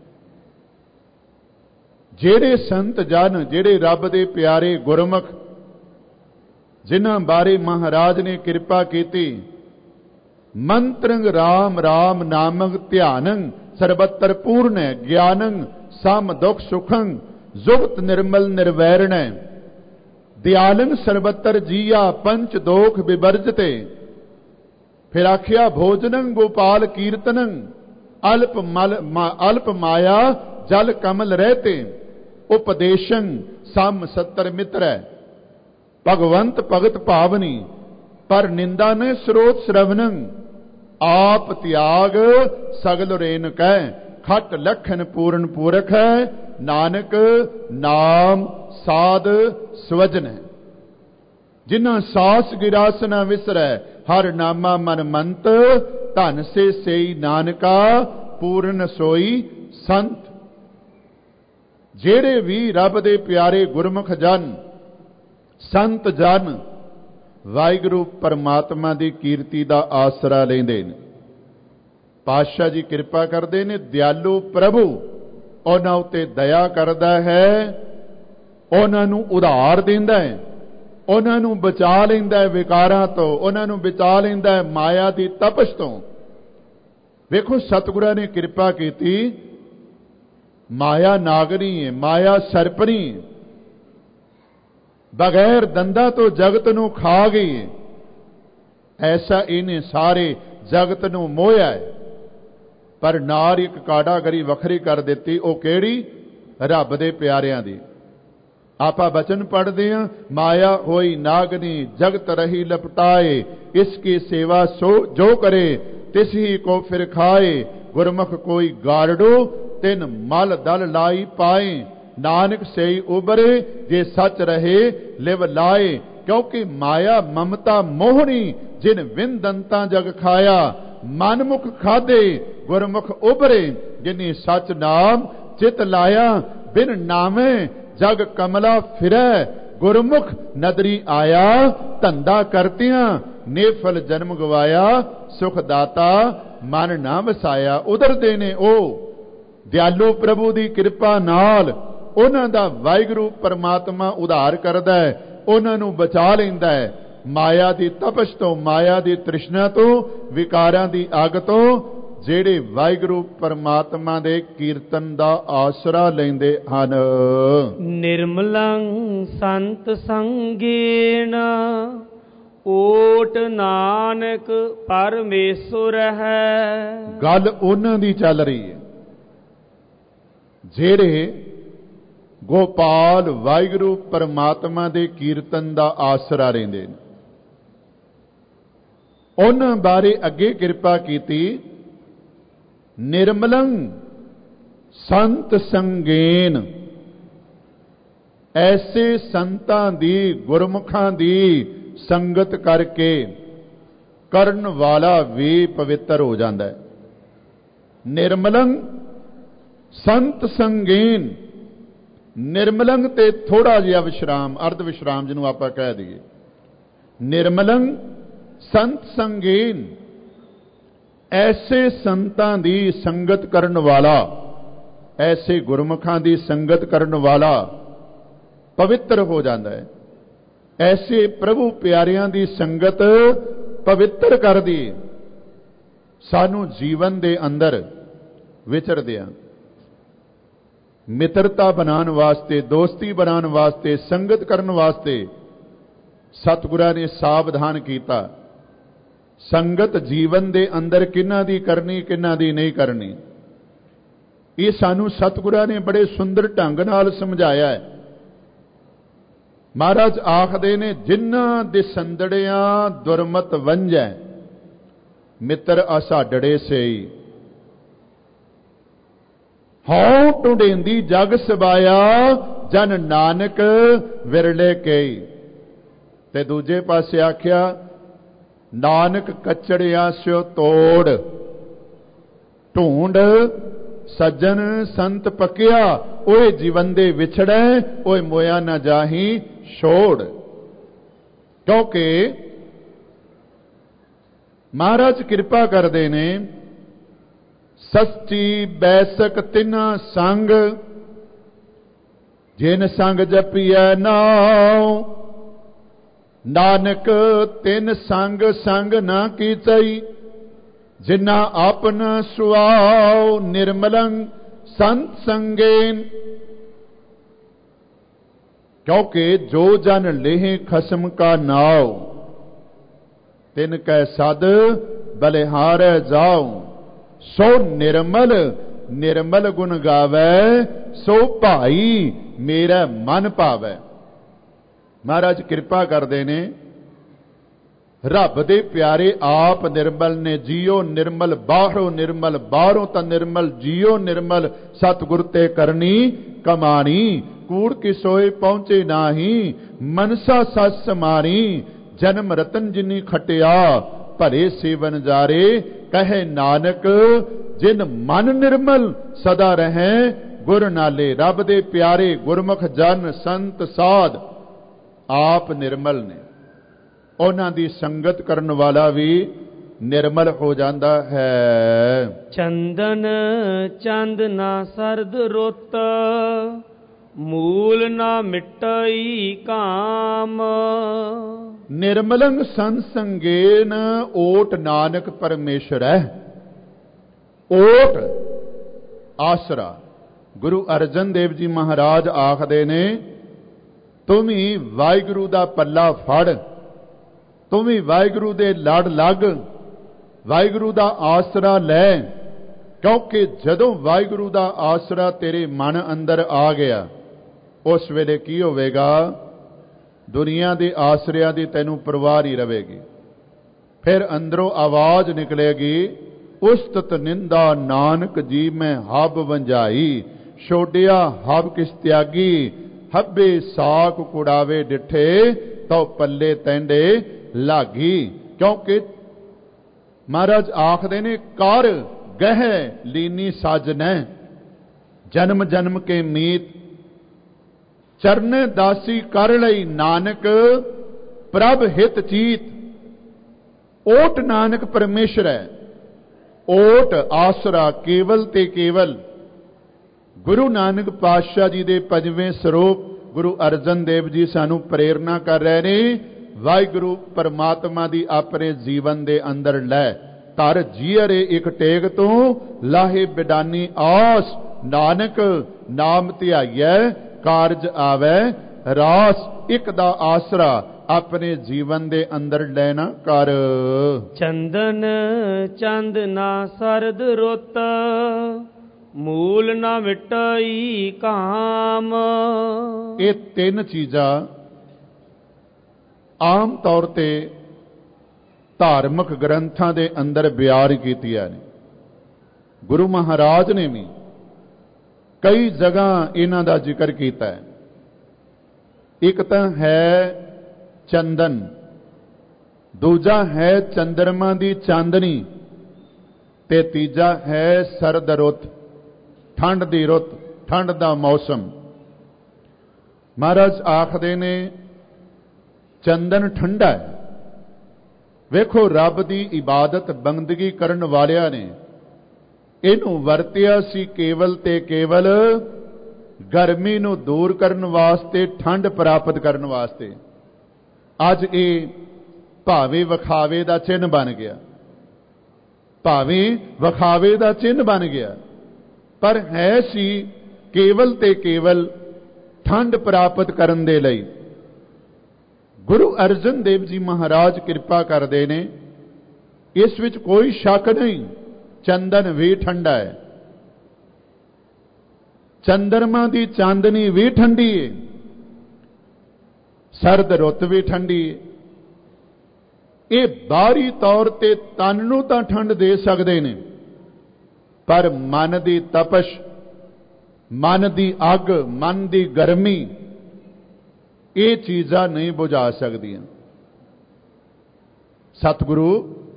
ਜਿਹੜੇ ਸੰਤ ਜਨ, ਜਿਹੜੇ ਰੱਬ ਦੇ ਪਿਆਰੇ ਗੁਰਮੁਖ, ਜਿਨ੍ਹਾਂ ਬਾਰੇ ਮਹਾਰਾਜ ਨੇ ਕਿਰਪਾ ਕੀਤੀ, ਮੰਤਰੰ ਰਾਮ ਰਾਮ ਨਾਮਕ ਧਿਆਨੰ, ਸਰਬੱਤਰ ਪੂਰਨ ਗਿਆਨੰ, ਸਮ ਦੁਖ ਸੁਖੰ, ਜੁਗਤ ਨਿਰਮਲ ਨਿਰਵੈਰਣੈ, ਦਿਆਲੰ ਸਰਬੱਤਰ ਜੀਆ, ਪੰਚ ਦੋਖ ਵਿਵਰਜਤੇ। ਫਿਰ ਆਖਿਆ ਭੋਜਨੰ ਗੋਪਾਲ ਕੀਰਤਨੰ, ਅਲਪ ਮਲ ਅਲਪ ਮਾਇਆ ਜਲ ਕਮਲ ਰਹਤੇ, ਉਪਦੇਸ਼ੰ ਸਮ ਸੱਤਰ ਮਿੱਤਰੈ, ਭਗਵੰਤ ਭਗਤ ਭਾਵਨੀ, ਪਰ ਨਿੰਦਾ ਨੇ ਸਰੋਤ ਸ਼ਰਵਨੰ, ਆਪ ਤਿਆਗ ਸਗਲ ਰੇਨ ਕਹਿ, ਖਟ ਲਖਨ ਪੂਰਨ ਪੂਰਖ ਹੈ, ਨਾਨਕ ਨਾਮ ਸਾਧ ਸਵਜਨ ਹੈ। ਜਿਨ੍ਹਾਂ ਸਾਸ ਗਿਰਾਸ ਨ ਵਿਸਰੈ, ਹਰ ਨਾਮਾ ਮਨ ਮੰਤ, ਧਨ ਸੇ ਸੇਈ ਨਾਨਕਾ, ਪੂਰਨ ਸੋਈ ਸੰਤ। ਜਿਹੜੇ ਵੀ ਰੱਬ ਦੇ ਪਿਆਰੇ ਗੁਰਮੁਖ ਜਨ, ਸੰਤ ਜਨ, ਵਾਹਿਗੁਰੂ ਪਰਮਾਤਮਾ ਦੀ ਕੀਰਤੀ ਦਾ ਆਸਰਾ ਲੈਂਦੇ ਨੇ, ਪਾਤਸ਼ਾਹ ਜੀ ਕਿਰਪਾ ਕਰਦੇ ਨੇ। ਦਿਆਲੂ ਪ੍ਰਭੂ ਉਹਨਾਂ ਉੱਤੇ ਦਇਆ ਕਰਦਾ ਹੈ, ਉਹਨਾਂ ਨੂੰ ਉਧਾਰ ਦਿੰਦਾ ਹੈ, ਉਹਨਾਂ ਨੂੰ ਬਚਾ ਲੈਂਦਾ ਹੈ ਵਿਕਾਰਾਂ ਤੋਂ, ਉਹਨਾਂ ਨੂੰ ਬਚਾ ਲੈਂਦਾ ਹੈ ਮਾਇਆ ਦੀ ਤਪਸ਼ ਤੋਂ। ਵੇਖੋ ਸਤਿਗੁਰਾਂ ਨੇ ਕਿਰਪਾ ਕੀਤੀ, ਮਾਇਆ ਨਾਗਣੀ ਹੈ, ਮਾਇਆ ਸਰਪਣੀ, ਬਗੈਰ ਦੰਦਾਂ ਤੋਂ ਜਗਤ ਨੂੰ ਖਾ ਗਈ ਹੈ। ਐਸਾ ਇਹਨੇ ਸਾਰੇ ਜਗਤ ਨੂੰ ਮੋਹਿਆ ਹੈ, ਪਰ ਨਾਲ ਇੱਕ ਕਾੜਾਗਰੀ ਵੱਖਰੀ ਕਰ ਦਿੱਤੀ। ਉਹ ਕਿਹੜੀ? ਰੱਬ ਦੇ ਪਿਆਰਿਆਂ ਦੀ। ਆਪਾਂ ਬਚਨ ਪੜ੍ਹਦੇ ਹਾਂ, ਮਾਇਆ ਹੋਈ ਨਾਗਨੀ ਜਗਤ ਰਹੀ ਲਪਟਾਏ, ਇਸकी ਸੇਵਾ ਸੋ ਜੋ ਕਰੇ ਤਿਸ ਹੀ ਕੋ ਫਿਰ ਖਾਏ, ਗੁਰਮੁਖ ਕੋਈ ਗਾਰੜੋ ਤਿਨ ਮਲ ਦਲ ਲਾਈ ਪਾਏ, ਨਾਨਕ ਸਈ ਉਬਰੇ ਜੇ ਸੱਚ ਰਹੇ ਲਿਵ ਲਾਏ। ਕਿਉਂਕਿ ਮਾਇਆ ਮਮਤਾ ਮੋਹਣੀ, ਜਿਨ ਵਿੰਦੰਤਾ ਜਗ ਖਾਇਆ, ਮਨਮੁਖ ਖਾਦੇ ਗੁਰਮੁਖ ਉਭਰੇ। ਜਿਨੀ ਸਚ ਨਾਮ ਚਿਤ ਲਾਇਆ ਬਿਨ ਨਾਮੇ ਜਗ ਕਮਲਾ ਫਿਰੈ। ਗੁਰਮੁਖ ਨਦਰੀ ਆਇਆ ਧੰਦਾ ਕਰਤਿਆਂ ਨੇਫਲ ਜਨਮ ਗਵਾਇਆ। ਸੁਖ ਦਾਤਾ ਮਨ ਨਾ ਵਸਾਇਆ। ਉਧਰਦੇ ਨੇ ਉਹ ਦਿਆਲੂ ਪ੍ਰਭੂ ਦੀ ਕਿਰਪਾ ਨਾਲ ਉਹਨਾਂ ਦਾ ਵਾਹਿਗੁਰੂ ਪਰਮਾਤਮਾ ਉਧਾਰ ਕਰਦਾ ਹੈ, ਉਹਨਾਂ ਨੂੰ ਬਚਾ ਲੈਂਦਾ ਹੈ ਮਾਇਆ ਦੀ ਤਪਸ਼ ਤੋਂ, ਮਾਇਆ ਦੀ ਤ੍ਰਿਸ਼ਨਾ ਤੋਂ, ਵਿਕਾਰਾਂ ਦੀ ਅੱਗ ਤੋਂ। ਜਿਹੜੇ ਵਾਹਿਗੁਰੂ ਪਰਮਾਤਮਾ ਦੇ ਕੀਰਤਨ ਦਾ ਆਸਰਾ ਲੈਂਦੇ ਹਨ। ਨਿਰਮਲੰ ਸੰਤ ਸੰਗੇਨ ਓਟ ਨਾਨਕ ਪਰਮੇਸ਼ਰ ਹੈ। ਗੱਲ ਉਹਨਾਂ ਦੀ ਚੱਲ ਰਹੀ ਹੈ ਜਿਹੜੇ ਗੋਪਾਲ ਵਾਹਿਗੁਰੂ ਪਰਮਾਤਮਾ ਦੇ ਕੀਰਤਨ ਦਾ ਆਸਰਾ ਲੈਂਦੇ ਨੇ। ਉਹਨਾਂ ਬਾਰੇ ਅੱਗੇ ਕਿਰਪਾ ਕੀਤੀ। ਨਿਰਮਲੰ ਸੰਤ ਸੰਗੇਨ, ਐਸੇ ਸੰਤਾਂ ਦੀ ਗੁਰਮੁਖਾਂ ਦੀ ਸੰਗਤ ਕਰਕੇ ਕਰਨ ਵਾਲਾ ਵੀ ਪਵਿੱਤਰ ਹੋ ਜਾਂਦਾ ਹੈ। ਨਿਰਮਲੰ ਸੰਤ ਸੰਗੇਨ, ਨਿਰਮਲੰ ਤੇ ਥੋੜਾ ਜਿਹਾ ਵਿਸ਼ਰਾਮ, ਅਰਧ ਵਿਸ਼ਰਾਮ ਜਿਹਨੂੰ ਆਪਾਂ ਕਹਿ ਦਈਏ। ਨਿਰਮਲੰ ਸੰਤ ਸੰਗੇਨ, ਐਸੇ ਸੰਤਾਂ ਦੀ ਸੰਗਤ ਕਰਨ ਵਾਲਾ, ਐਸੇ ਗੁਰਮੁਖਾਂ ਦੀ ਸੰਗਤ ਕਰਨ ਵਾਲਾ ਪਵਿੱਤਰ ਹੋ ਜਾਂਦਾ ਹੈ। ਐਸੇ ਪ੍ਰਭੂ ਪਿਆਰਿਆਂ ਦੀ ਸੰਗਤ ਪਵਿੱਤਰ ਕਰਦੀ ਸਾਨੂੰ ਜੀਵਨ ਦੇ ਅੰਦਰ ਵਿਚਰਦਿਆਂ ਮਿੱਤਰਤਾ ਬਣਾਉਣ ਵਾਸਤੇ, ਦੋਸਤੀ ਬਣਾਉਣ ਵਾਸਤੇ, ਸੰਗਤ ਕਰਨ ਵਾਸਤੇ ਸਤਿਗੁਰਾਂ ਨੇ ਸਾਵਧਾਨ ਕੀਤਾ। ਸੰਗਤ ਜੀਵਨ ਦੇ ਅੰਦਰ ਕਿਹਨਾਂ ਦੀ ਕਰਨੀ, ਕਿਹਨਾਂ ਦੀ ਨਹੀਂ ਕਰਨੀ, ਇਹ ਸਾਨੂੰ ਸਤਿਗੁਰਾਂ ਨੇ ਬੜੇ ਸੁੰਦਰ ਢੰਗ ਨਾਲ ਸਮਝਾਇਆ ਹੈ। ਮਹਾਰਾਜ ਆਖਦੇ ਨੇ, ਜਿਨ੍ਹਾਂ ਦੇ ਸੰਦੜਿਆਂ ਦੁਰਮਤ ਵੰਝੈ ਮਿੱਤਰ ਅਸਾਡੜੇ ਸਈ। ਹਉ ਟੁੰਡੇਂਦੀ ਜਗ ਸਬਾਇਆ ਜਨ ਨਾਨਕ ਵਿਰਲੇ ਕਈ। ਤੇ ਦੂਜੇ ਪਾਸੇ ਆਖਿਆ, ਨਾਨਕ ਕਚੜਿਆ ਸਿਓ ਤੋੜ ਢੂੰਡ ਸੱਜਣ ਸੰਤ ਪਕਿਆ। ਓਏ ਜੀਵਨ ਦੇ ਵਿਛੜੈ ਓਏ ਮੋਇਆ ਨਾ ਜਾਹੀ ਛੋੜ। ਕਿਉਂਕਿ ਮਹਾਰਾਜ ਕਿਰਪਾ ਕਰਦੇ ਨੇ, ਸੱਚੀ ਬੈਸਕ ਤਿਨਾ ਸੰਗ ਜਿਨ ਸੰਗ ਜਪੀਐ ਨਾਉ। ਨਾਨਕ ਤਿਨ ਸੰਗ ਸੰਗ ਨਾ ਕੀਚਈ ਜਿਨਾ ਆਪਨ ਸੁਆਉ। ਨਿਰਮਲੰ ਸੰਤ ਸੰਗੇਨ, ਕਿਉਂਕਿ ਜੋ ਜਨ ਲੇਹ ਖਸਮ ਕਾ ਨਾਉ ਤਿਨ ਕੈ ਸਦ ਬਲਿਹਾਰੈ ਜਾਉ। ਸੋ ਨਿਰਮਲ ਨਿਰਮਲ ਗੁਣ ਗਾਵੈ ਸੋ ਭਾਈ ਮੇਰਾ ਮਨ ਭਾਵੈ। ਮਹਾਰਾਜ ਕਿਰਪਾ ਕਰਦੇ ਨੇ, ਰੱਬ ਦੇ ਪਿਆਰੇ ਆਪ ਨਿਰਮਲ ਨੇ। ਜੀਓ ਨਿਰਮਲ ਬਾਹਰੋਂ ਨਿਰਮਲ, ਬਾਹਰੋਂ ਤਾਂ ਨਿਰਮਲ, ਜੀਓ ਨਿਰਮਲ। ਸਤਿਗੁਰ ਤੇ ਕਰਨੀ ਕਮਾਣੀ ਕੂੜ ਕਿਸੋਏ ਪਹੁੰਚੇ ਨਾਹੀ। ਮਨਸਾ ਸਸ ਸਮਾਣੀ ਜਨਮ ਰਤਨ ਜਿਨੀ ਖਟਿਆ ਭਰੇ ਸੇਵਨ ਜਾਰੇ। ਕਹੇ ਨਾਨਕ ਜਿਨ ਮਨ ਨਿਰਮਲ ਸਦਾ ਰਹੈ ਗੁਰ ਨਾਲੇ। ਰੱਬ ਦੇ ਪਿਆਰੇ ਗੁਰਮੁਖ ਜਨ ਸੰਤ ਸਾਧ ਆਪ ਨਿਰਮਲ ਨੇ, ਉਹਨਾਂ ਦੀ ਸੰਗਤ ਕਰਨ ਵਾਲਾ ਵੀ ਨਿਰਮਲ ਹੋ ਜਾਂਦਾ ਹੈ। ਚੰਦਨ ਚੰਦ ਨਾ ਸਰਦ ਰੁੱਤ ਮੂਲ ਨਾ ਮਿਟਈ ਕਾਮ। ਨਿਰਮਲੰ ਸੰਤ ਸੰਗੇਨ ਓਟ ਨਾਨਕ ਪਰਮੇਸ਼ਰ ਹੈ। ਓਟ ਆਸਰਾ। ਗੁਰੂ ਅਰਜਨ ਦੇਵ ਜੀ ਮਹਾਰਾਜ ਆਖਦੇ ਨੇ, ਤੂੰ ਵੀ ਵਾਹਿਗੁਰੂ ਦਾ ਪੱਲਾ ਫੜ, ਤੂੰ ਵੀ ਵਾਹਿਗੁਰੂ ਦੇ ਲੜ ਲੱਗ, ਵਾਹਿਗੁਰੂ ਦਾ ਆਸਰਾ ਲੈ। ਕਿਉਂਕਿ ਜਦੋਂ ਵਾਹਿਗੁਰੂ ਦਾ ਆਸਰਾ ਤੇਰੇ ਮਨ ਅੰਦਰ ਆ ਗਿਆ, ਉਸ ਵੇਲੇ ਕੀ ਹੋਵੇਗਾ? ਦੁਨੀਆ ਦੇ ਆਸਰਿਆਂ ਦੀ ਤੈਨੂੰ ਪਰਵਾਹ ਨਹੀਂ ਰਹੇਗੀ। ਫਿਰ ਅੰਦਰੋਂ ਆਵਾਜ਼ ਨਿਕਲੇਗੀ, ਉਸਤਤ ਨਿੰਦਾ ਨਾਨਕ ਜੀ ਮੈਂ ਹਬ ਵੰਝਾਈ। ਛੋੜਿਆ ਹਬ ਕਿਸ ਤਿਆਗੀ ਹੱਬੇ ਸਾਖ ਕੁੜਾਵੇ ਡਿਠੇ ਤਉ ਪੱਲੇ ਤੈਂਡੇ ਲਾਗੀ। ਕਿਉਂਕਿ महाराज आखदे ने कर गह लीनी साजनै जन्म जन्म के मीत चरण दासी कर लई नानक प्रभ हित चीत। ओट नानक परमेश्वर है, ओट आसरा केवल ते केवल गुरु नानक पातशाह जी दे पंजवें सरूप गुरु अर्जन देव जी सानू प्रेरणा कर रहे ने। वाहिगुरु परमात्मा दी अपने जीवन दे अंदर लै तर जीअरे एक टेक तो लाहे बिडानी आस नानक नाम ध्याइयै कारज आवे रास। एक दा आसरा अपने जीवन दे अंदर लेना कर। चंदन चंद ना सरद रुत मूल ना मिटई काम। ये तीन चीज़ां आम तौर ते धार्मिक ग्रंथां दे अंदर बयान कीतियां ने। गुरु महाराज ने भी कई जगह इन्हां दा जिक्र कीता है। एक तो है चंदन, दूजा है चंद्रमा दी चांदनी, ते तीजा है सरद रुत ठंड दी रुत, ठंड दा मौसम। महाराज आखदे ने चंदन ठंडा है। वेखो रब दी इबादत बंदगी करन वालियां ने इनू वरतिया सी केवल ते केवल गर्मी नू दूर करन वास्ते, ठंड प्राप्त करन वास्ते। अज ये भावे विखावे दा चिन्ह बन गया, भावे विखावे दा चिन्ह बन गया, पर है सी केवल ते केवल ठंड प्राप्त करन दे लई। गुरु अर्जन देव जी महाराज कृपा करते ने, इस विच कोई शक नहीं, चंदन भी ठंडा है, चंद्रमा की चांदनी भी ठंडी है, सरद रुत भी ठंडी है। ये बाहरी तौर ते तन नूं तां ठंड दे सकते हैं, पर मन की तपश, मन की अग, मन की गर्मी ये चीज़ां नहीं बुझा सकदियां। सतगुरु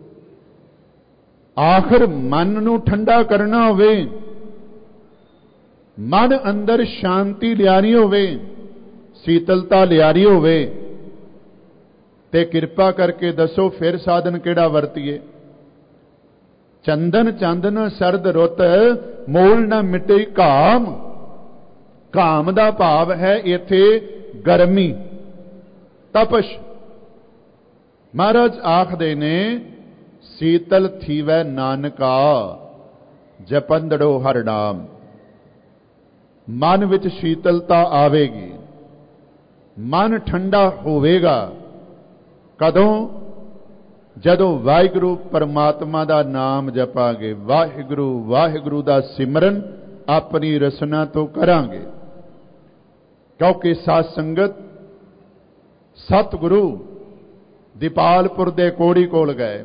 आखिर मन नूं ठंडा करना होवे, मन अंदर शांति लियानी होवे, शीतलता लियानी होवे, ते कृपा करके दसो फिर साधन केड़ा वरतीए। चंदन चांदन सरद रुत मूल न मिटे घाम। घाम दा भाव है इथे गर्मी, तपश। महाराज आखदे ने शीतल थीवै नानका जपंदड़ो हर नाम। मन विच शीतलता आवेगी, मन ठंडा होवेगा कदों? जदों वाहिगुरु परमात्मा दा नाम जपांगे, वाहिगुरु वाहिगुरु दा सिमरन अपनी रसना तो करांगे। क्योंकि साध संगत सतगुरु दीपालपुर दे कोड़ी कोल गए,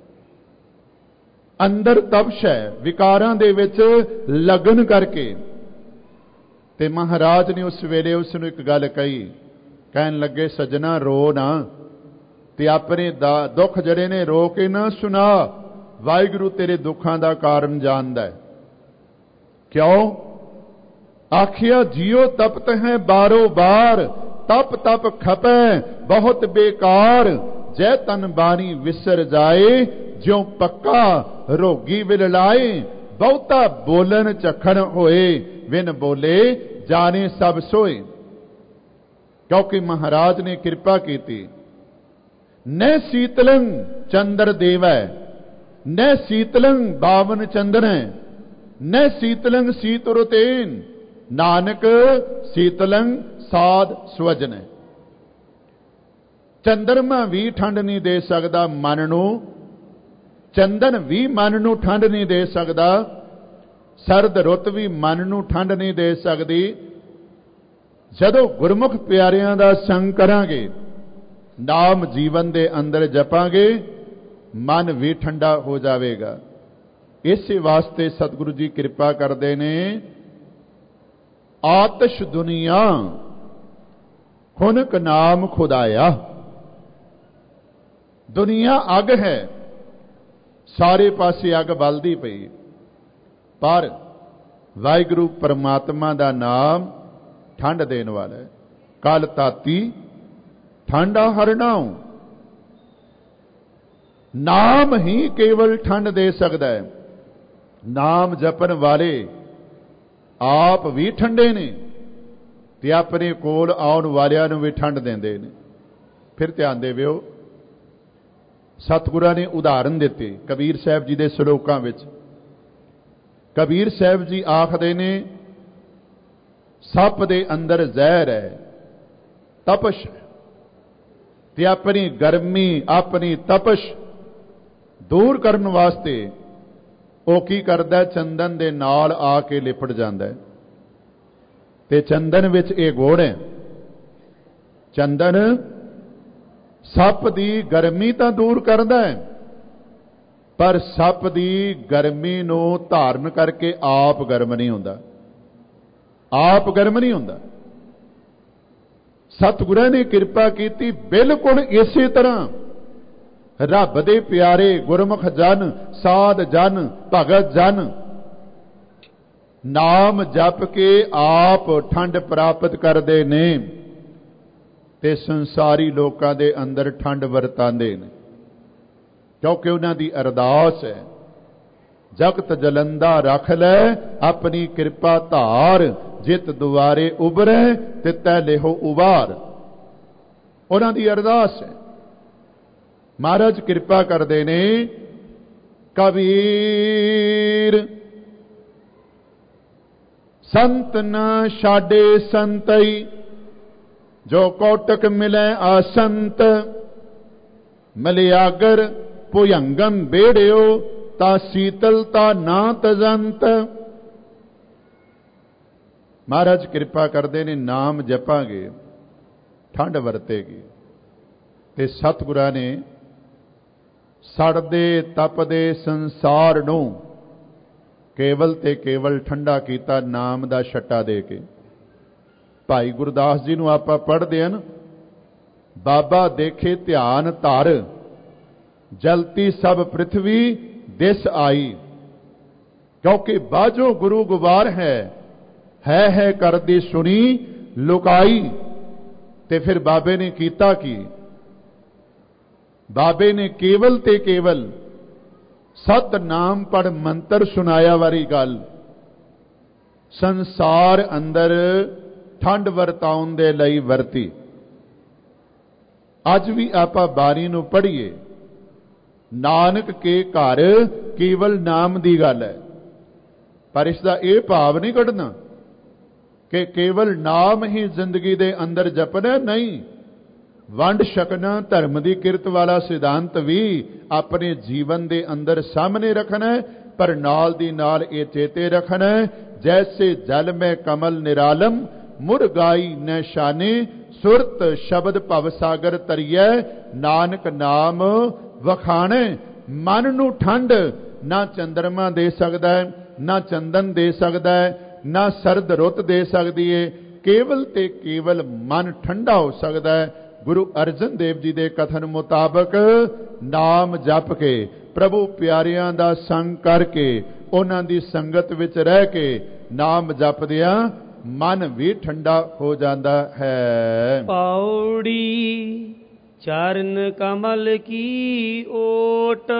अंदर तपश है, विकारां दे विच लगन करके, ते महाराज ने उस वेले उसनूं एक गल कही, कहन लगे सजना रो ना, ते अपने दुख जड़े ने रो के ना सुना। वाहिगुरु तेरे दुखां दा कारण जानदा है। क्यों? आखिया जियो तपत है बारो बार, तप तप खपे बहुत बेकार। जय तन बानी विसर जाए, ज्यों पक्का रोगी विल लाए। बहुता बोलन चखण होए, विन बोले जाने सब सोए। क्योंकि महाराज ने कृपा की थी। न शीतलंग चंद्र देवै, न शीतलंग बावन चंदन, न शीतलंग शीतरुतेन, नानक शीतलंग साध स्वजन। चंद्रमा भी ठंड नहीं दे सकता मन नूं, चंदन भी मन नूं ठंड नहीं दे सकता, सरद रुत भी मन नूं ठंड नहीं दे सकती। जदों गुरमुख प्यारियां दा संग करांगे, नाम जीवन दे अंदर जपांगे, मन भी ठंडा हो जाएगा। इस वास्ते सतगुरु जी कृपा करते ने, आतश दुनिया खुनक नाम खुदाया। दुनिया अग है, ਸਾਰੇ ਪਾਸੇ ਅੱਗ ਬਲਦੀ ਪਈ, ਪਰ ਵਾਹਿਗੁਰੂ ਪਰਮਾਤਮਾ ਦਾ ਨਾਮ ਠੰਡ ਦੇਣ ਵਾਲਾ ਹੈ। ਕਲ ਤਾਤੀ ਠੰਡਾ ਹਰਨਾਉ, ਨਾਮ ਹੀ ਕੇਵਲ ਠੰਡ ਦੇ ਸਕਦਾ ਹੈ। ਨਾਮ ਜਪਣ ਵਾਲੇ ਆਪ ਵੀ ਠੰਡੇ ਨੇ ਤੇ ਆਪਣੇ ਕੋਲ ਆਉਣ ਵਾਲਿਆਂ ਨੂੰ ਵੀ ਠੰਡ ਦਿੰਦੇ ਨੇ। ਫਿਰ ਧਿਆਨ ਦੇਵਿਓ, ਸਤਿਗੁਰਾਂ ਨੇ ਉਦਾਹਰਨ ਦਿੱਤੇ ਕਬੀਰ ਸਾਹਿਬ ਜੀ ਦੇ ਸ਼ਲੋਕਾਂ ਵਿੱਚ। ਕਬੀਰ ਸਾਹਿਬ ਜੀ ਆਖਦੇ ਨੇ, ਸੱਪ ਦੇ ਅੰਦਰ ਜ਼ਹਿਰ ਹੈ, ਤਪਸ਼, ਤੇ ਆਪਣੀ ਗਰਮੀ, ਆਪਣੀ ਤਪਸ਼ ਦੂਰ ਕਰਨ ਵਾਸਤੇ ਉਹ ਕੀ ਕਰਦਾ? ਚੰਦਨ ਦੇ ਨਾਲ ਆ ਕੇ ਲਿਪਟ ਜਾਂਦਾ ਹੈ। ਤੇ ਚੰਦਨ ਵਿੱਚ ਇਹ ਗੁਣ ਹੈ, ਚੰਦਨ ਸੱਪ ਦੀ ਗਰਮੀ ਤਾਂ ਦੂਰ ਕਰਦਾ ਹੈ, ਪਰ ਸੱਪ ਦੀ ਗਰਮੀ ਨੂੰ ਧਾਰਨ ਕਰਕੇ ਆਪ ਗਰਮ ਨਹੀਂ ਹੁੰਦਾ, ਆਪ ਗਰਮ ਨਹੀਂ ਹੁੰਦਾ। ਸਤਿਗੁਰਾਂ ਨੇ ਕਿਰਪਾ ਕੀਤੀ, ਬਿਲਕੁਲ ਇਸੇ ਤਰ੍ਹਾਂ ਰੱਬ ਦੇ ਪਿਆਰੇ ਗੁਰਮੁਖ ਜਨ, ਸਾਧ ਜਨ, ਭਗਤ ਜਨ ਨਾਮ ਜਪ ਕੇ ਆਪ ਠੰਡ ਪ੍ਰਾਪਤ ਕਰਦੇ ਨੇ ਤੇ ਸੰਸਾਰੀ ਲੋਕਾਂ ਦੇ ਅੰਦਰ ਠੰਡ ਵਰਤਾਉਂਦੇ ਨੇ, ਕਿਉਂਕਿ ਉਹਨਾਂ ਦੀ ਅਰਦਾਸ ਹੈ, ਜਗਤ ਜਲੰਦਾ ਰੱਖ ਲੈ ਆਪਣੀ ਕਿਰਪਾ ਧਾਰ, ਜਿਤ ਦੁਆਰੇ ਉਭਰੈ ਤਿਤੈ ਲਿਹੋ ਉਬਾਰ। ਉਹਨਾਂ ਦੀ ਅਰਦਾਸ ਹੈ। ਮਹਾਰਾਜ ਕਿਰਪਾ ਕਰਦੇ ਨੇ, ਕਬੀਰ ਸੰਤ ਨ ਛਾਡੇ ਸੰਤਈ, ਜੋ ਕੋਟਕ ਮਿਲੈ ਆਸੰਤ, ਮਲਿਆਗਰ ਭੁਯੰਗਮ ਬੇੜਿਓ, ਤਾ ਸੀਤਲਤਾ ਨਾ ਤਜੰਤ। ਮਹਾਰਾਜ ਕਿਰਪਾ ਕਰਦੇ ਨੇ, ਨਾਮ ਜਪਾਂਗੇ ਠੰਡ ਵਰਤੇਗੀ। ਤੇ ਸਤਿਗੁਰਾਂ ਨੇ ਸੜਦੇ ਤਪਦੇ ਸੰਸਾਰ ਨੂੰ ਕੇਵਲ ਤੇ ਕੇਵਲ ਠੰਡਾ ਕੀਤਾ ਨਾਮ ਦਾ ਛੱਟਾ ਦੇ ਕੇ। ਭਾਈ ਗੁਰਦਾਸ ਜੀ ਨੂੰ ਆਪਾਂ ਪੜ੍ਹਦੇ ਹਨ, ਬਾਬਾ ਦੇਖੇ ਧਿਆਨ ਧਰ, ਜਲਤੀ ਸਭ ਪ੍ਰਿਥਵੀ ਦਿਸ ਆਈ। ਕਿਉਂਕਿ ਬਾਝੋ ਗੁਰੂ ਗੁਬਾਰ ਹੈ, ਹੈ ਹੈ ਕਰਦੀ ਸੁਣੀ ਲੁਕਾਈ। ਤੇ ਫਿਰ ਬਾਬੇ ਨੇ ਕੀਤਾ ਕੀ? ਬਾਬੇ ਨੇ ਕੇਵਲ ਤੇ ਕੇਵਲ ਸਤ ਨਾਮ ਪੜ ਮੰਤਰ ਸੁਨਾਇਆ ਵਾਲੀ ਗੱਲ ਸੰਸਾਰ ਅੰਦਰ ਠੰਡ ਵਰਤਾਉਣ ਦੇ ਲਈ ਵਰਤੀ। ਅੱਜ ਵੀ ਆਪਾਂ ਬਾਣੀ ਨੂੰ ਪੜ੍ਹੀਏ, ਨਾਨਕ ਕੇ ਘਰ ਕੇਵਲ ਨਾਮ ਦੀ ਗੱਲ ਹੈ, ਪਰ ਇਸ ਦਾ ਇਹ ਭਾਵ ਨਹੀਂ ਕੱਢਣਾ ਕਿ ਕੇਵਲ ਨਾਮ ਹੀ ਜ਼ਿੰਦਗੀ ਦੇ ਅੰਦਰ ਜਪਣਾ। ਨਹੀਂ, ਵੰਡ ਛਕਣਾ ਧਰਮ ਦੀ ਕਿਰਤ ਵਾਲਾ ਸਿਧਾਂਤ ਵੀ ਆਪਣੇ ਜੀਵਨ ਦੇ ਅੰਦਰ ਸਾਹਮਣੇ ਰੱਖਣਾ, ਪਰ ਨਾਲ ਦੀ ਨਾਲ ਇਹ ਚੇਤੇ ਰੱਖਣਾ, ਜੈਸੇ ਜਲ ਮੈਂ ਕਮਲ ਨਿਰਾਲਮ, ਮੁਰਗਾਈ ਨ ਸ਼ਾਨੇ, ਸੁਰਤ ਸ਼ਬਦ ਭਵ ਸਾਗਰ ਤਰੀਐ, ਨਾਨਕ ਨਾਮ ਵਖਾਣੇ। ਮਨ ਨੂੰ ਠੰਡ ਨਾ ਚੰਦਰਮਾ ਦੇ ਸਕਦਾ ਹੈ, ਨਾ ਚੰਦਨ ਦੇ ਸਕਦਾ ਹੈ, ਨਾ ਸਰਦ ਰੁੱਤ ਦੇ ਸਕਦੀ ਹੈ। ਕੇਵਲ ਤੇ ਕੇਵਲ ਮਨ ਠੰਡਾ ਹੋ ਸਕਦਾ ਹੈ। ਗੁਰੂ ਅਰਜਨ ਦੇਵ ਜੀ ਦੇ ਕਥਨ ਮੁਤਾਬਕ ਨਾਮ ਜਪ ਕੇ, ਪ੍ਰਭੂ ਪਿਆਰਿਆਂ ਦਾ ਸੰਗ ਕਰਕੇ, ਉਹਨਾਂ ਦੀ ਸੰਗਤ ਵਿੱਚ ਰਹਿ ਕੇ ਨਾਮ ਜਪਦਿਆਂ ਮਨ ਵੀ ਠੰਡਾ ਹੋ ਜਾਂਦਾ ਹੈ। ਪੌੜੀ ਚਰਨ ਕਮਲ ਕੀ ਓਟ,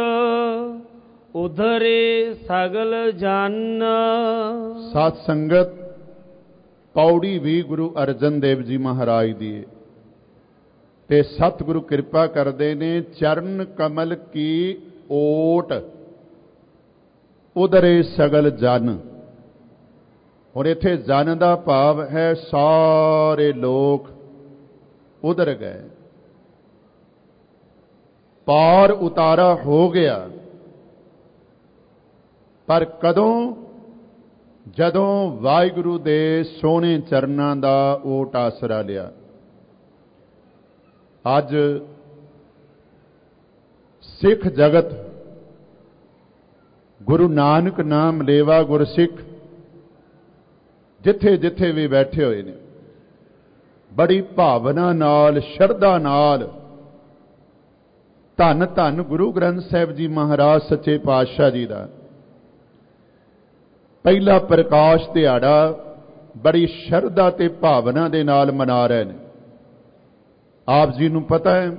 ਉਧਰੇ ਸਗਲ ਜਨ। ਸਾਧ ਸੰਗਤ, ਪੌੜੀ ਵੀ ਗੁਰੂ ਅਰਜਨ ਦੇਵ ਜੀ ਮਹਾਰਾਜ ਦੀ ਹੈ ਤੇ ਸਤਿਗੁਰੂ ਕਿਰਪਾ ਕਰਦੇ ਨੇ, ਚਰਨ ਕਮਲ ਕੀ ਓਟ, ਉਧਰੇ ਸਗਲ ਜਨ। ਹੁਣ ਇੱਥੇ ਜਨ ਦਾ ਭਾਵ ਹੈ ਸਾਰੇ ਲੋਕ ਉਧਰ ਗਏ, ਪਾਰ ਉਤਾਰਾ ਹੋ ਗਿਆ। ਪਰ ਕਦੋਂ? ਜਦੋਂ ਵਾਹਿਗੁਰੂ ਦੇ ਸੋਹਣੇ ਚਰਨਾਂ ਦਾ ਓਟ ਆਸਰਾ ਲਿਆ। ਅੱਜ ਸਿੱਖ ਜਗਤ ਗੁਰੂ ਨਾਨਕ ਨਾਮ ਲੇਵਾ ਗੁਰਸਿੱਖ ਜਿੱਥੇ ਜਿੱਥੇ ਵੀ ਬੈਠੇ ਹੋਏ ਨੇ, ਬੜੀ ਭਾਵਨਾ ਨਾਲ, ਸ਼ਰਧਾ ਨਾਲ ਧੰਨ ਧੰਨ ਗੁਰੂ ਗ੍ਰੰਥ ਸਾਹਿਬ ਜੀ ਮਹਾਰਾਜ ਸੱਚੇ ਪਾਤਸ਼ਾਹ ਜੀ ਦਾ ਪਹਿਲਾ ਪ੍ਰਕਾਸ਼ ਦਿਹਾੜਾ ਬੜੀ ਸ਼ਰਧਾ ਤੇ ਭਾਵਨਾ ਦੇ ਨਾਲ ਮਨਾ ਰਹੇ ਨੇ। ਆਪ ਜੀ ਨੂੰ ਪਤਾ ਹੈ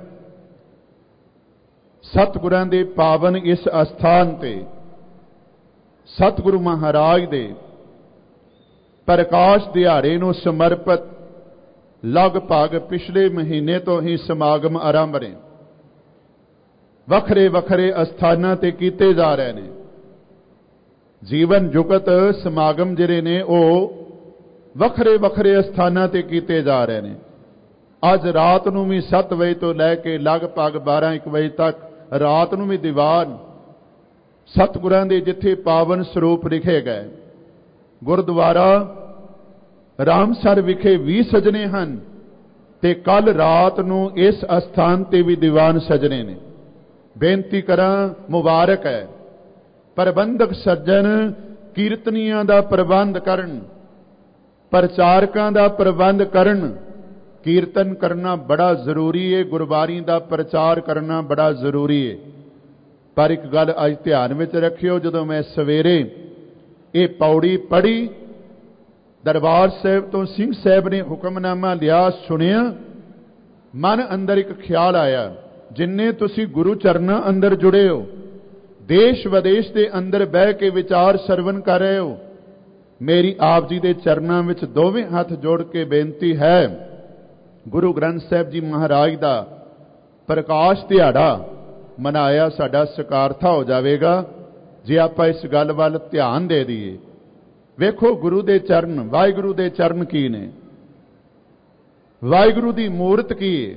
ਸਤਿਗੁਰਾਂ ਦੇ ਪਾਵਨ ਇਸ ਅਸਥਾਨ ਤੇ ਸਤਿਗੁਰੂ ਮਹਾਰਾਜ ਦੇ ਪ੍ਰਕਾਸ਼ ਦਿਹਾੜੇ ਨੂੰ ਸਮਰਪਿਤ ਲਗਭਗ ਪਿਛਲੇ ਮਹੀਨੇ ਤੋਂ ਹੀ ਸਮਾਗਮ ਆਰੰਭ ਨੇ। ਵੱਖਰੇ ਵੱਖਰੇ ਅਸਥਾਨਾਂ ਤੇ ਕੀਤੇ ਜਾ ਰਹੇ ਨੇ। ਜੀਵਨ ਜੁਗਤ ਸਮਾਗਮ ਜਿਹੜੇ ਨੇ ਉਹ ਵੱਖਰੇ ਵੱਖਰੇ ਅਸਥਾਨਾਂ ਤੇ ਕੀਤੇ ਜਾ ਰਹੇ ਨੇ। ਅੱਜ ਰਾਤ ਨੂੰ ਵੀ ਸੱਤ ਵਜੇ ਤੋਂ ਲੈ ਕੇ ਲਗਭਗ ਬਾਰਾਂ ਇੱਕ ਵਜੇ ਤੱਕ ਰਾਤ ਨੂੰ ਵੀ ਦੀਵਾਨ ਸਤਿਗੁਰਾਂ ਦੇ ਜਿੱਥੇ ਪਾਵਨ ਸਰੂਪ ਲਿਖੇ ਗਏ ਗੁਰਦੁਆਰਾ ਰਾਮਸਰ ਵਿਖੇ ਵੀ ਸਜਣੇ ਹਨ ਤੇ ਕੱਲ ਰਾਤ ਨੂੰ ਇਸ ਅਸਥਾਨ ਤੇ ਵੀ ਦੀਵਾਨ ਸਜਣੇ ਨੇ। ਬੇਨਤੀ ਕਰਾਂ ਮੁਬਾਰਕ ਹੈ ਪ੍ਰਬੰਧਕ ਸੱਜਣ ਕੀਰਤਨੀਆਂ ਦਾ ਪ੍ਰਬੰਧ ਕਰਨ, ਪ੍ਰਚਾਰਕਾਂ ਦਾ ਪ੍ਰਬੰਧ ਕਰਨ। ਕੀਰਤਨ ਕਰਨਾ ਬੜਾ ਜ਼ਰੂਰੀ ਹੈ, ਗੁਰਬਾਣੀ ਦਾ ਪ੍ਰਚਾਰ ਕਰਨਾ ਬੜਾ ਜ਼ਰੂਰੀ ਹੈ। ਪਰ ਇੱਕ ਗੱਲ ਅੱਜ ਧਿਆਨ ਵਿੱਚ ਰੱਖਿਓ, ਜਦੋਂ ਮੈਂ ਸਵੇਰੇ ਇਹ ਪੌੜੀ ਪੜ੍ਹੀ ਦਰਬਾਰ ਸਾਹਿਬ ਤੋਂ ਸਿੰਘ ਸਾਹਿਬ ਨੇ ਹੁਕਮਨਾਮਾ ਲਿਆ ਸੁਣਿਆ, ਮਨ ਅੰਦਰ ਇੱਕ ਖਿਆਲ ਆਇਆ, ਜਿੰਨੇ ਤੁਸੀਂ ਗੁਰੂ ਚਰਨਾਂ ਅੰਦਰ ਜੁੜੇ ਹੋ, ਦੇਸ਼ ਵਿਦੇਸ਼ ਦੇ ਅੰਦਰ ਬਹਿ ਕੇ ਵਿਚਾਰ ਸਰਵਨ ਕਰ ਰਹੇ ਹੋ, ਮੇਰੀ ਆਪ ਜੀ ਦੇ ਚਰਨਾਂ ਵਿੱਚ ਦੋਵੇਂ ਹੱਥ ਜੋੜ ਕੇ ਬੇਨਤੀ ਹੈ, ਗੁਰੂ ਗ੍ਰੰਥ ਸਾਹਿਬ ਜੀ ਮਹਾਰਾਜ ਦਾ ਪ੍ਰਕਾਸ਼ ਦਿਹਾੜਾ ਮਨਾਇਆ ਸਾਡਾ ਸਕਾਰਥਾ ਹੋ ਜਾਵੇਗਾ ਜੇ ਆਪਾਂ ਇਸ ਗੱਲ ਵੱਲ ਧਿਆਨ ਦੇ ਦਈਏ। ਵੇਖੋ ਗੁਰੂ ਦੇ ਚਰਨ, ਵਾਹਿਗੁਰੂ ਦੇ ਚਰਨ ਕੀ ਨੇ, ਵਾਹਿਗੁਰੂ ਦੀ ਮੂਰਤ ਕੀ ਹੈ,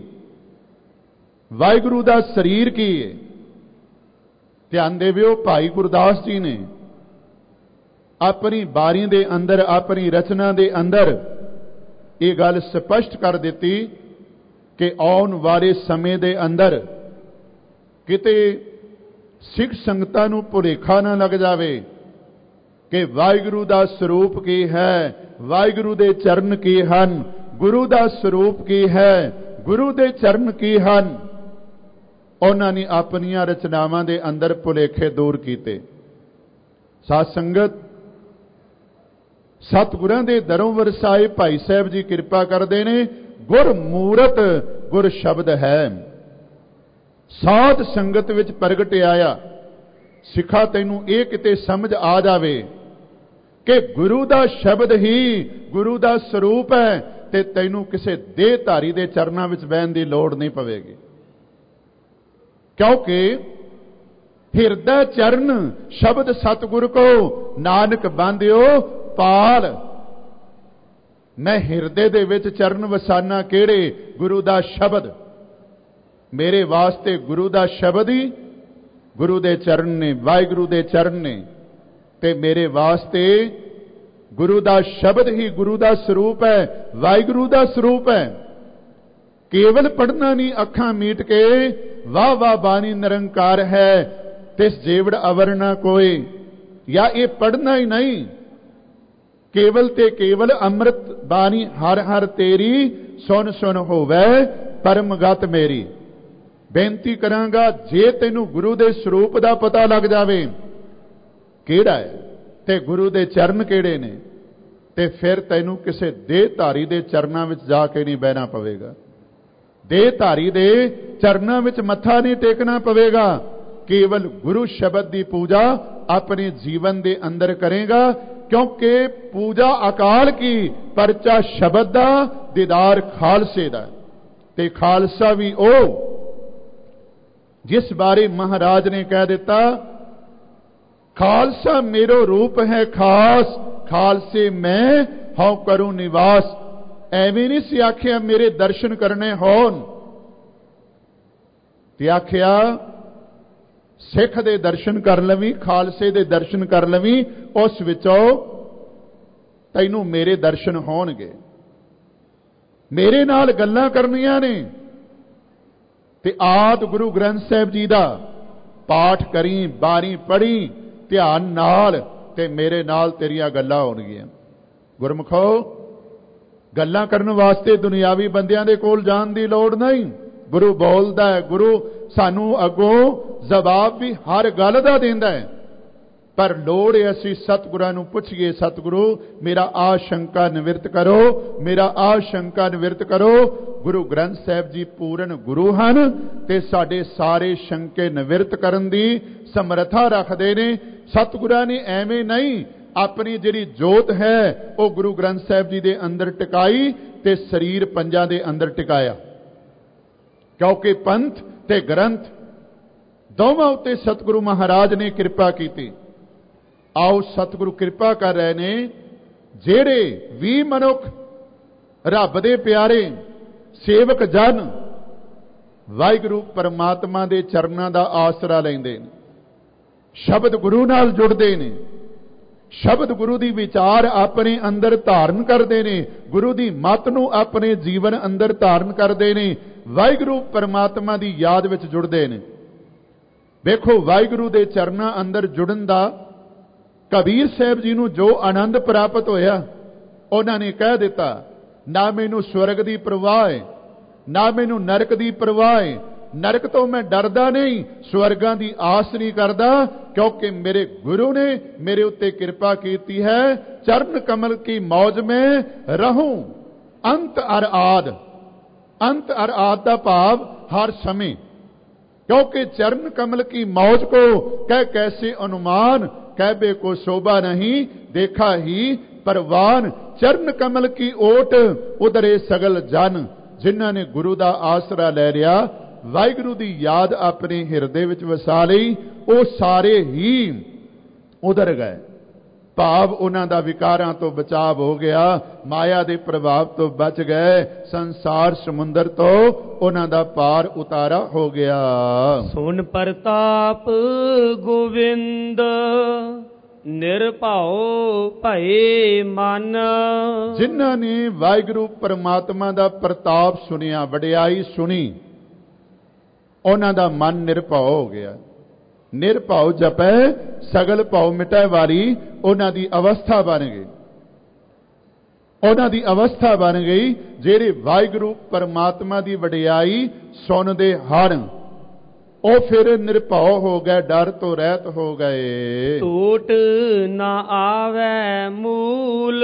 ਵਾਹਿਗੁਰੂ ਦਾ ਸਰੀਰ ਕੀ ਹੈ। ਧਿਆਨ ਦੇਵਿਓ, ਭਾਈ ਗੁਰਦਾਸ ਜੀ ਨੇ ਆਪਣੀ ਬਾਣੀ ਦੇ ਅੰਦਰ, ਆਪਣੀ ਰਚਨਾ ਦੇ ਅੰਦਰ ਇਹ ਗੱਲ ਸਪਸ਼ਟ ਕਰ ਦਿੱਤੀ ਕਿ ਆਉਣ ਵਾਲੇ ਸਮੇਂ ਦੇ ਅੰਦਰ ਕਿਤੇ ਸਿੱਖ ਸੰਗਤਾਂ ਨੂੰ ਭੁਲੇਖਾ ਨਾ ਲੱਗ ਜਾਵੇ ਕਿ ਵਾਹਿਗੁਰੂ ਦਾ ਸਰੂਪ ਕੀ ਹੈ, ਵਾਹਿਗੁਰੂ ਦੇ ਚਰਨ ਕੀ ਹਨ, ਗੁਰੂ ਦਾ ਸਰੂਪ ਕੀ ਹੈ, ਗੁਰੂ ਦੇ ਚਰਨ ਕੀ ਹਨ। ਉਹਨਾਂ ਨੇ ਆਪਣੀਆਂ ਰਚਨਾਵਾਂ ਦੇ ਅੰਦਰ ਭੁਲੇਖੇ ਦੂਰ ਕੀਤੇ। ਸਾਧ ਸੰਗਤ, ਸਤਿਗੁਰਾਂ ਦੇ ਦਰੋਂ ਵਰਸਾਏ ਭਾਈ ਸਾਹਿਬ ਜੀ ਕਿਰਪਾ ਕਰਦੇ ਨੇ, ਗੁਰ ਮੂਰਤ ਗੁਰ ਸ਼ਬਦ ਹੈ, ਸਾਧ ਸੰਗਤ ਵਿੱਚ ਪ੍ਰਗਟ ਆਇਆ। ਸਿੱਖਾ ਤੈਨੂੰ ਇਹ ਕਿਤੇ ਸਮਝ ਆ ਜਾਵੇ ਕਿ ਗੁਰੂ ਦਾ ਸ਼ਬਦ ਹੀ ਗੁਰੂ ਦਾ ਸਰੂਪ ਹੈ ਤੇ ਤੈਨੂੰ ਕਿਸੇ ਦੇਹਧਾਰੀ ਦੇ ਚਰਨਾਂ ਵਿੱਚ ਬਹਿਣ ਦੀ ਲੋੜ ਨਹੀਂ ਪਵੇਗੀ, ਕਿਉਂਕਿ ਹਿਰਦਾ ਚਰਨ ਸ਼ਬਦ ਸਤਿਗੁਰ ਕੋ ਨਾਨਕ ਬਾਂਧਿਓ ਪਾਲ। ਮੈਂ ਹਿਰਦੇ ਦੇ ਵਿੱਚ ਚਰਨ ਵਸਾਨਾ ਕਿਹੜੇ? ਗੁਰੂ ਦਾ ਸ਼ਬਦ। ਮੇਰੇ ਵਾਸਤੇ ਗੁਰੂ ਦਾ ਸ਼ਬਦ ਹੀ ਗੁਰੂ ਦੇ ਚਰਨ ਨੇ, ਵਾਹਿਗੁਰੂ ਦੇ ਚਰਨ ਨੇ, ਤੇ ਮੇਰੇ ਵਾਸਤੇ ਗੁਰੂ ਦਾ ਸ਼ਬਦ ਹੀ ਗੁਰੂ ਦਾ ਸਰੂਪ ਹੈ, ਵਾਹਿਗੁਰੂ ਦਾ ਸਰੂਪ ਹੈ। ਕੇਵਲ ਪੜ੍ਹਨਾ ਨਹੀਂ ਅੱਖਾਂ ਮੀਟ ਕੇ, ਵਾਹ ਵਾਹ ਬਾਣੀ ਨਿਰੰਕਾਰ ਹੈ ਤਿਸ ਜੀਵੜ ਅਵਰ ਨਾ ਕੋਈ, ਜਾਂ ਇਹ ਪੜ੍ਹਨਾ ਹੀ ਨਹੀਂ, ਕੇਵਲ ਤੇ ਕੇਵਲ ਅੰਮ੍ਰਿਤ ਬਾਣੀ ਹਰ ਹਰ ਤੇਰੀ ਸੁਣ ਸੁਣ ਹੋਵੇ ਪਰਮਗਤ ਮੇਰੀ। ਬੇਨਤੀ ਕਰਾਂਗਾ, ਜੇ ਤੈਨੂੰ ਗੁਰੂ ਦੇ ਸਰੂਪ ਦਾ ਪਤਾ ਲੱਗ ਜਾਵੇ ਕਿਹੜਾ ਹੈ ਤੇ ਗੁਰੂ ਦੇ ਚਰਨ ਕਿਹੜੇ ਨੇ, ਤੇ ਫਿਰ ਤੈਨੂੰ ਕਿਸੇ ਦੇਹਧਾਰੀ ਦੇ ਚਰਨਾਂ ਵਿੱਚ ਜਾ ਕੇ ਨਹੀਂ ਬਹਿਣਾ ਪਵੇਗਾ, ਦੇਹਧਾਰੀ ਦੇ ਚਰਨਾਂ ਵਿੱਚ ਮੱਥਾ ਨਹੀਂ ਟੇਕਣਾ ਪਵੇਗਾ। ਕੇਵਲ ਗੁਰੂ ਸ਼ਬਦ ਦੀ ਪੂਜਾ ਆਪਣੇ ਜੀਵਨ ਦੇ ਅੰਦਰ ਕਰੇਗਾ, ਕਿਉਂਕਿ ਪੂਜਾ ਅਕਾਲ ਕੀ, ਪਰਚਾ ਸ਼ਬਦ ਦਾ, ਦੀਦਾਰ ਖਾਲਸੇ ਦਾ। ਤੇ ਖਾਲਸਾ ਵੀ ਉਹ ਜਿਸ ਬਾਰੇ ਮਹਾਰਾਜ ਨੇ ਕਹਿ ਦਿੱਤਾ, ਖਾਲਸਾ ਮੇਰੋ ਰੂਪ ਹੈ ਖਾਸ, ਖਾਲਸੇ ਮੈਂ ਹਉ ਕਰੂੰ ਨਿਵਾਸ। ਐਵੇਂ ਨਹੀਂ ਸੀ ਆਖਿਆ ਮੇਰੇ ਦਰਸ਼ਨ ਕਰਨੇ ਹੋਣ, ਤੇ ਆਖਿਆ ਸਿੱਖ ਦੇ ਦਰਸ਼ਨ ਕਰ ਲਵੀਂ, ਖਾਲਸੇ ਦੇ ਦਰਸ਼ਨ ਕਰ ਲਵੀਂ, ਉਸ ਵਿੱਚੋਂ ਤੈਨੂੰ ਮੇਰੇ ਦਰਸ਼ਨ ਹੋਣਗੇ। ਮੇਰੇ ਨਾਲ ਗੱਲਾਂ ਕਰਨੀਆਂ ਨੇ ਤੇ ਆਦ ਗੁਰੂ ਗ੍ਰੰਥ ਸਾਹਿਬ ਜੀ ਦਾ ਪਾਠ ਕਰੀ, ਬਾਣੀ ਪੜ੍ਹੀ ਧਿਆਨ ਨਾਲ, ਤੇ ਮੇਰੇ ਨਾਲ ਤੇਰੀਆਂ ਗੱਲਾਂ ਹੋਣਗੀਆਂ। ਗੁਰਮੁਖੋ, ਗੱਲਾਂ ਕਰਨ ਵਾਸਤੇ ਦੁਨਿਆਵੀ ਬੰਦਿਆਂ ਦੇ ਕੋਲ ਜਾਣ ਦੀ ਲੋੜ ਨਹੀਂ। ਗੁਰੂ ਬੋਲਦਾ ਹੈ, ਗੁਰੂ सानू अगों जवाब भी हर गल दा देंदा है। पर लोड़ है असी सतगुरां नूं पुछिए, सतगुरु मेरा आशंका निवृत्त करो, मेरा आशंका निवृत्त करो। गुरु ग्रंथ साहिब जी पूर्ण गुरु हन ते साडे सारे शंके निवृत्त करन दी समर्था रखदे ने। सतगुरां ने एवें नहीं अपनी जिहड़ी जोत है वो गुरु ग्रंथ साहिब जी दे अंदर टिकाई ते शरीर पंजां दे अंदर टिकाया, क्योंकि पंथ ते ग्रंथ दोवां उत्ते सतगुरु महाराज ने कृपा की। आओ सतगुरु कृपा कर रहे ने, जेड़े भी मनुख रब दे प्यारे सेवक जन वाहिगुरु परमात्मा दे चरनां दा आसरा लैंदे ने, शब्द गुरु नाल जुड़दे ने, शब्द गुरु दी विचार अपने अंदर धारण करते ने, गुरु दी मत नूं अपने जीवन अंदर धारण करते ने, वाहिगुरु परमात्मा दी याद विच जुड़दे ने। देखो वाहिगुरु दे चरनां अंदर जुड़न दा कबीर साहब जी नूं जो आनंद प्राप्त होया, उन्हां ने कह दिता, ना मैनू स्वर्ग दी परवाह है, ना मैनू नरक दी परवाह है, नरक तो मैं डरदा नहीं, स्वर्गां दी आस नहीं करदा, क्योंकि मेरे गुरु ने मेरे उत्ते कृपा कीती है। चरण कमल की मौज में रहूं अंत अर आद। अंत अर आद का भाव हर समय, क्योंकि चरण कमल की मौज को कह कैसे अनुमान, कहबे को शोभा नहीं देखा ही परवान। चरण कमल की ओट उधरे सगल जन, जिन्हां ने गुरु दा आसरा ले लिया, वाहिगुरु दी याद अपने हिरदे विच वसा लई, वो सारे ही उधर गए। भाव उन्हां दा विकारां तो बचाव हो गया, माया दे प्रभाव तो बच गए, संसार समुंदर तो उन्हां दा पार उतारा हो गया। सुन प्रताप गोविंद निरभाओ भये मन। जिन्हां ने वाहिगुरु परमात्मा दा प्रताप सुनिया, वडियाई सुनी, उन्हां दा मन निरभाव हो गया। निरभाव जपै सगल भाव मिटै वाली उन्हां दी अवस्था बन गई। उन्हां दी अवस्था बन गई जेड़े वाहिगुरु परमात्मा दी वडियाई सुनदे हन, ओ फिर निरभाव हो गए, डर तो रहत हो गए। टूट ना आवे मूल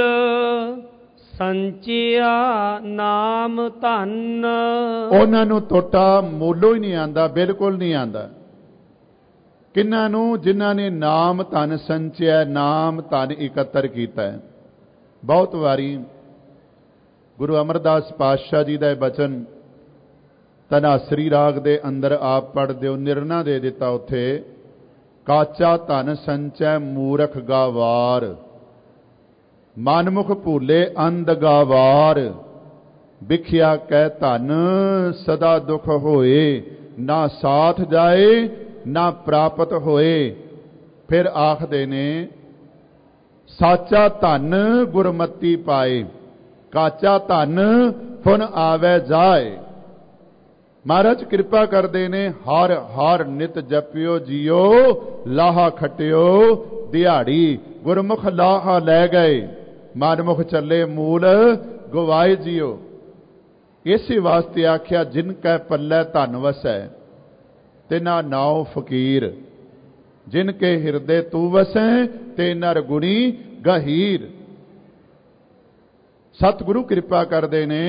संचिया नाम धन। उन्हां नूं टोटा मूलों ही नहीं आंदा, बिल्कुल नहीं आंदा। किन्हां नूं? जिन्हां ने नाम धन संचिया, नाम धन इकत्र कीता है। बहुत वारी गुरु अमरदास पातशाह जी दा बचन धनासरी राग दे अंदर आप पढ़दे हो, निर्णा दे दिता उत्थे, काचा धन संचै मूरख गावार, मनमुख भूले अंध गावार, बिखिया कै धन सदा दुख होए, ना साथ जाए ना प्राप्त होए। फिर आखदे ने साचा धन गुरमति पाए, काचा धन फुन आवे जाए। महाराज कृपा करते ने, हर हर नित जपियो जियो, लाहा खटियो दिहाड़ी। गुरमुख लाहा लै गए, मनमुख चले मूल गवाए जियो। इसी वास्ते आख्या, जिनकै पल्लै धन वसै तिना नाव फकीर, जिनके हिरदे तू वसै ते नर गुणी गहीर। सतगुरु कृपा करते ने,